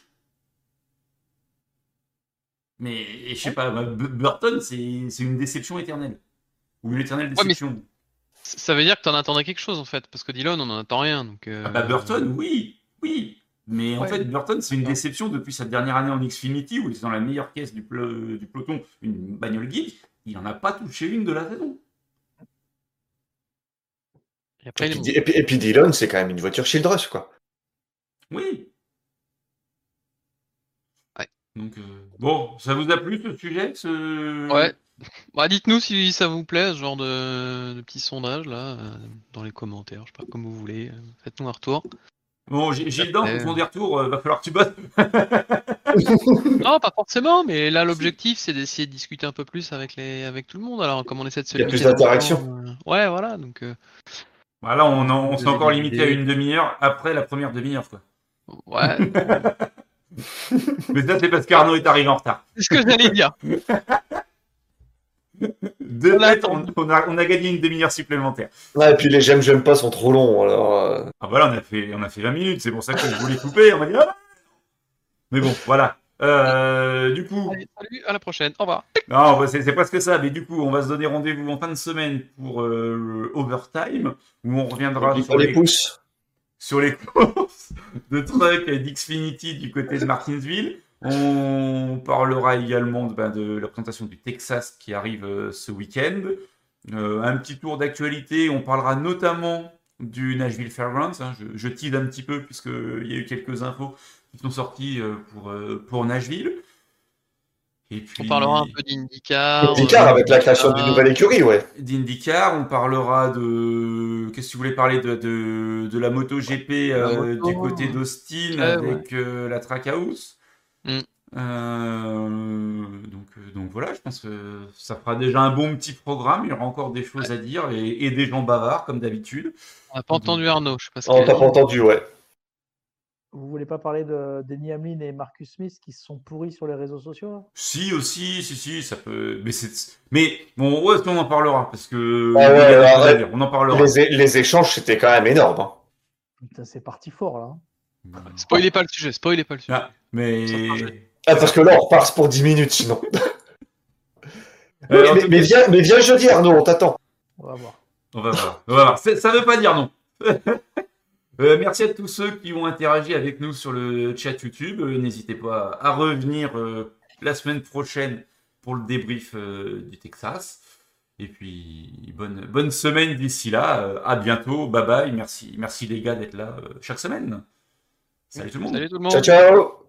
Mais je sais pas. bah, B- Burton, c'est c'est une déception éternelle. Ou une éternelle Ouais, mais déception. c- ça veut dire que t'en attendais quelque chose en fait, parce que Dillon, on en attend rien. Donc, Ah bah euh, Burton, oui, oui. Mais en Ouais. fait, Burton, c'est une D'accord. déception depuis sa dernière année en Xfinity où il est dans la meilleure caisse du, pelo- du peloton, une bagnole geek. Il en a pas touché une de la saison. Et après, Et il est puis, bon. et puis, et puis Dillon, c'est quand même une voiture Childress, quoi. Oui. Ouais. Donc, euh, bon, ça vous a plu ce sujet ce... Ouais. Bah, dites-nous si ça vous plaît, ce genre de, de petit sondage là, euh, dans les commentaires, je sais pas, comme vous voulez. euh, Faites-nous un retour. Bon, G- Gildan, Après, pour ton des retours, euh, va falloir que tu bosses. Non, pas forcément, mais là l'objectif c'est d'essayer de discuter un peu plus avec les avec tout le monde. Alors comme on essaie de se Il y a limiter plus dans le d'interaction. temps, euh, Ouais, voilà, donc euh, Voilà, on, en- on s'est Donner encore des limité à idées. une demi-heure après la première demi-heure, quoi. ouais, bon, Mais ça, c'est parce qu'Arnaud est arrivé en retard. C'est ce que j'allais dire. De On a fait, on, on a, on a gagné une demi-heure supplémentaire. Ouais, et puis les j'aime, j'aime pas sont trop longs. Alors, euh, Ah voilà, on a fait, on a fait vingt minutes, c'est pour ça que je voulais couper. On m'a dit, ah mais bon, voilà. Euh, du coup, Allez, salut, à la prochaine. Au revoir. non, bah, c'est c'est presque ça, mais du coup, on va se donner rendez-vous en fin de semaine pour euh, le Overtime, où on reviendra oublie sur pas les les, pouces. sur les courses de truck d'Xfinity du côté de Martinsville. On parlera également de, ben, de la présentation du Texas qui arrive euh, ce week-end. Euh, un petit tour d'actualité, on parlera notamment du Nashville Fairgrounds. Hein. Je, je tease un petit peu puisqu'il y a eu quelques infos qui sont sorties euh, pour, euh, pour Nashville. Et puis, On parlera un peu d'IndyCar. IndyCar euh, avec la création d'une nouvelle écurie, ouais. d'IndyCar, on parlera de... Qu'est-ce que tu voulais parler de, de, de la MotoGP La euh, moto, du côté d'Austin ouais, avec euh, la Trackhouse. Mm. Euh, donc, euh, donc voilà, je pense que ça fera déjà un bon petit programme. Il y aura encore des choses à dire et, et des gens bavards comme d'habitude. On n'a pas entendu Arnaud, je sais pas ce Oh, qu'il t'as a pas dit. entendu, ouais. Vous voulez pas parler de Denny Hamlin et Marcus Smith qui se sont pourris sur les réseaux sociaux là Si aussi, si si, ça peut. Mais c'est. Mais bon, ouais, on en parlera parce que Ah ouais, il y a des alors, choses à ouais. dire. On en parlera. Les, é- les échanges, c'était quand même énorme. Hein. Putain, c'est parti fort là. hein. Spoilez pas le sujet, spoilez pas le sujet. Ah, mais. Ça fera Ah, parce que là, on repart pour dix minutes sinon. Euh, en mais, tout mais cas- viens, mais viens jeudi, Arnaud, on t'attend. On va voir. On va voir. On va voir. C'est- Ça veut pas dire non. Euh, merci à tous ceux qui ont interagi avec nous sur le chat YouTube. Euh, N'hésitez pas à revenir euh, la semaine prochaine pour le débrief euh, du Texas. Et puis, bonne, bonne semaine d'ici là. Euh, à bientôt. Bye bye. Merci, merci les gars d'être là euh, chaque semaine. Salut tout le monde. Salut tout le monde. Ciao, ciao.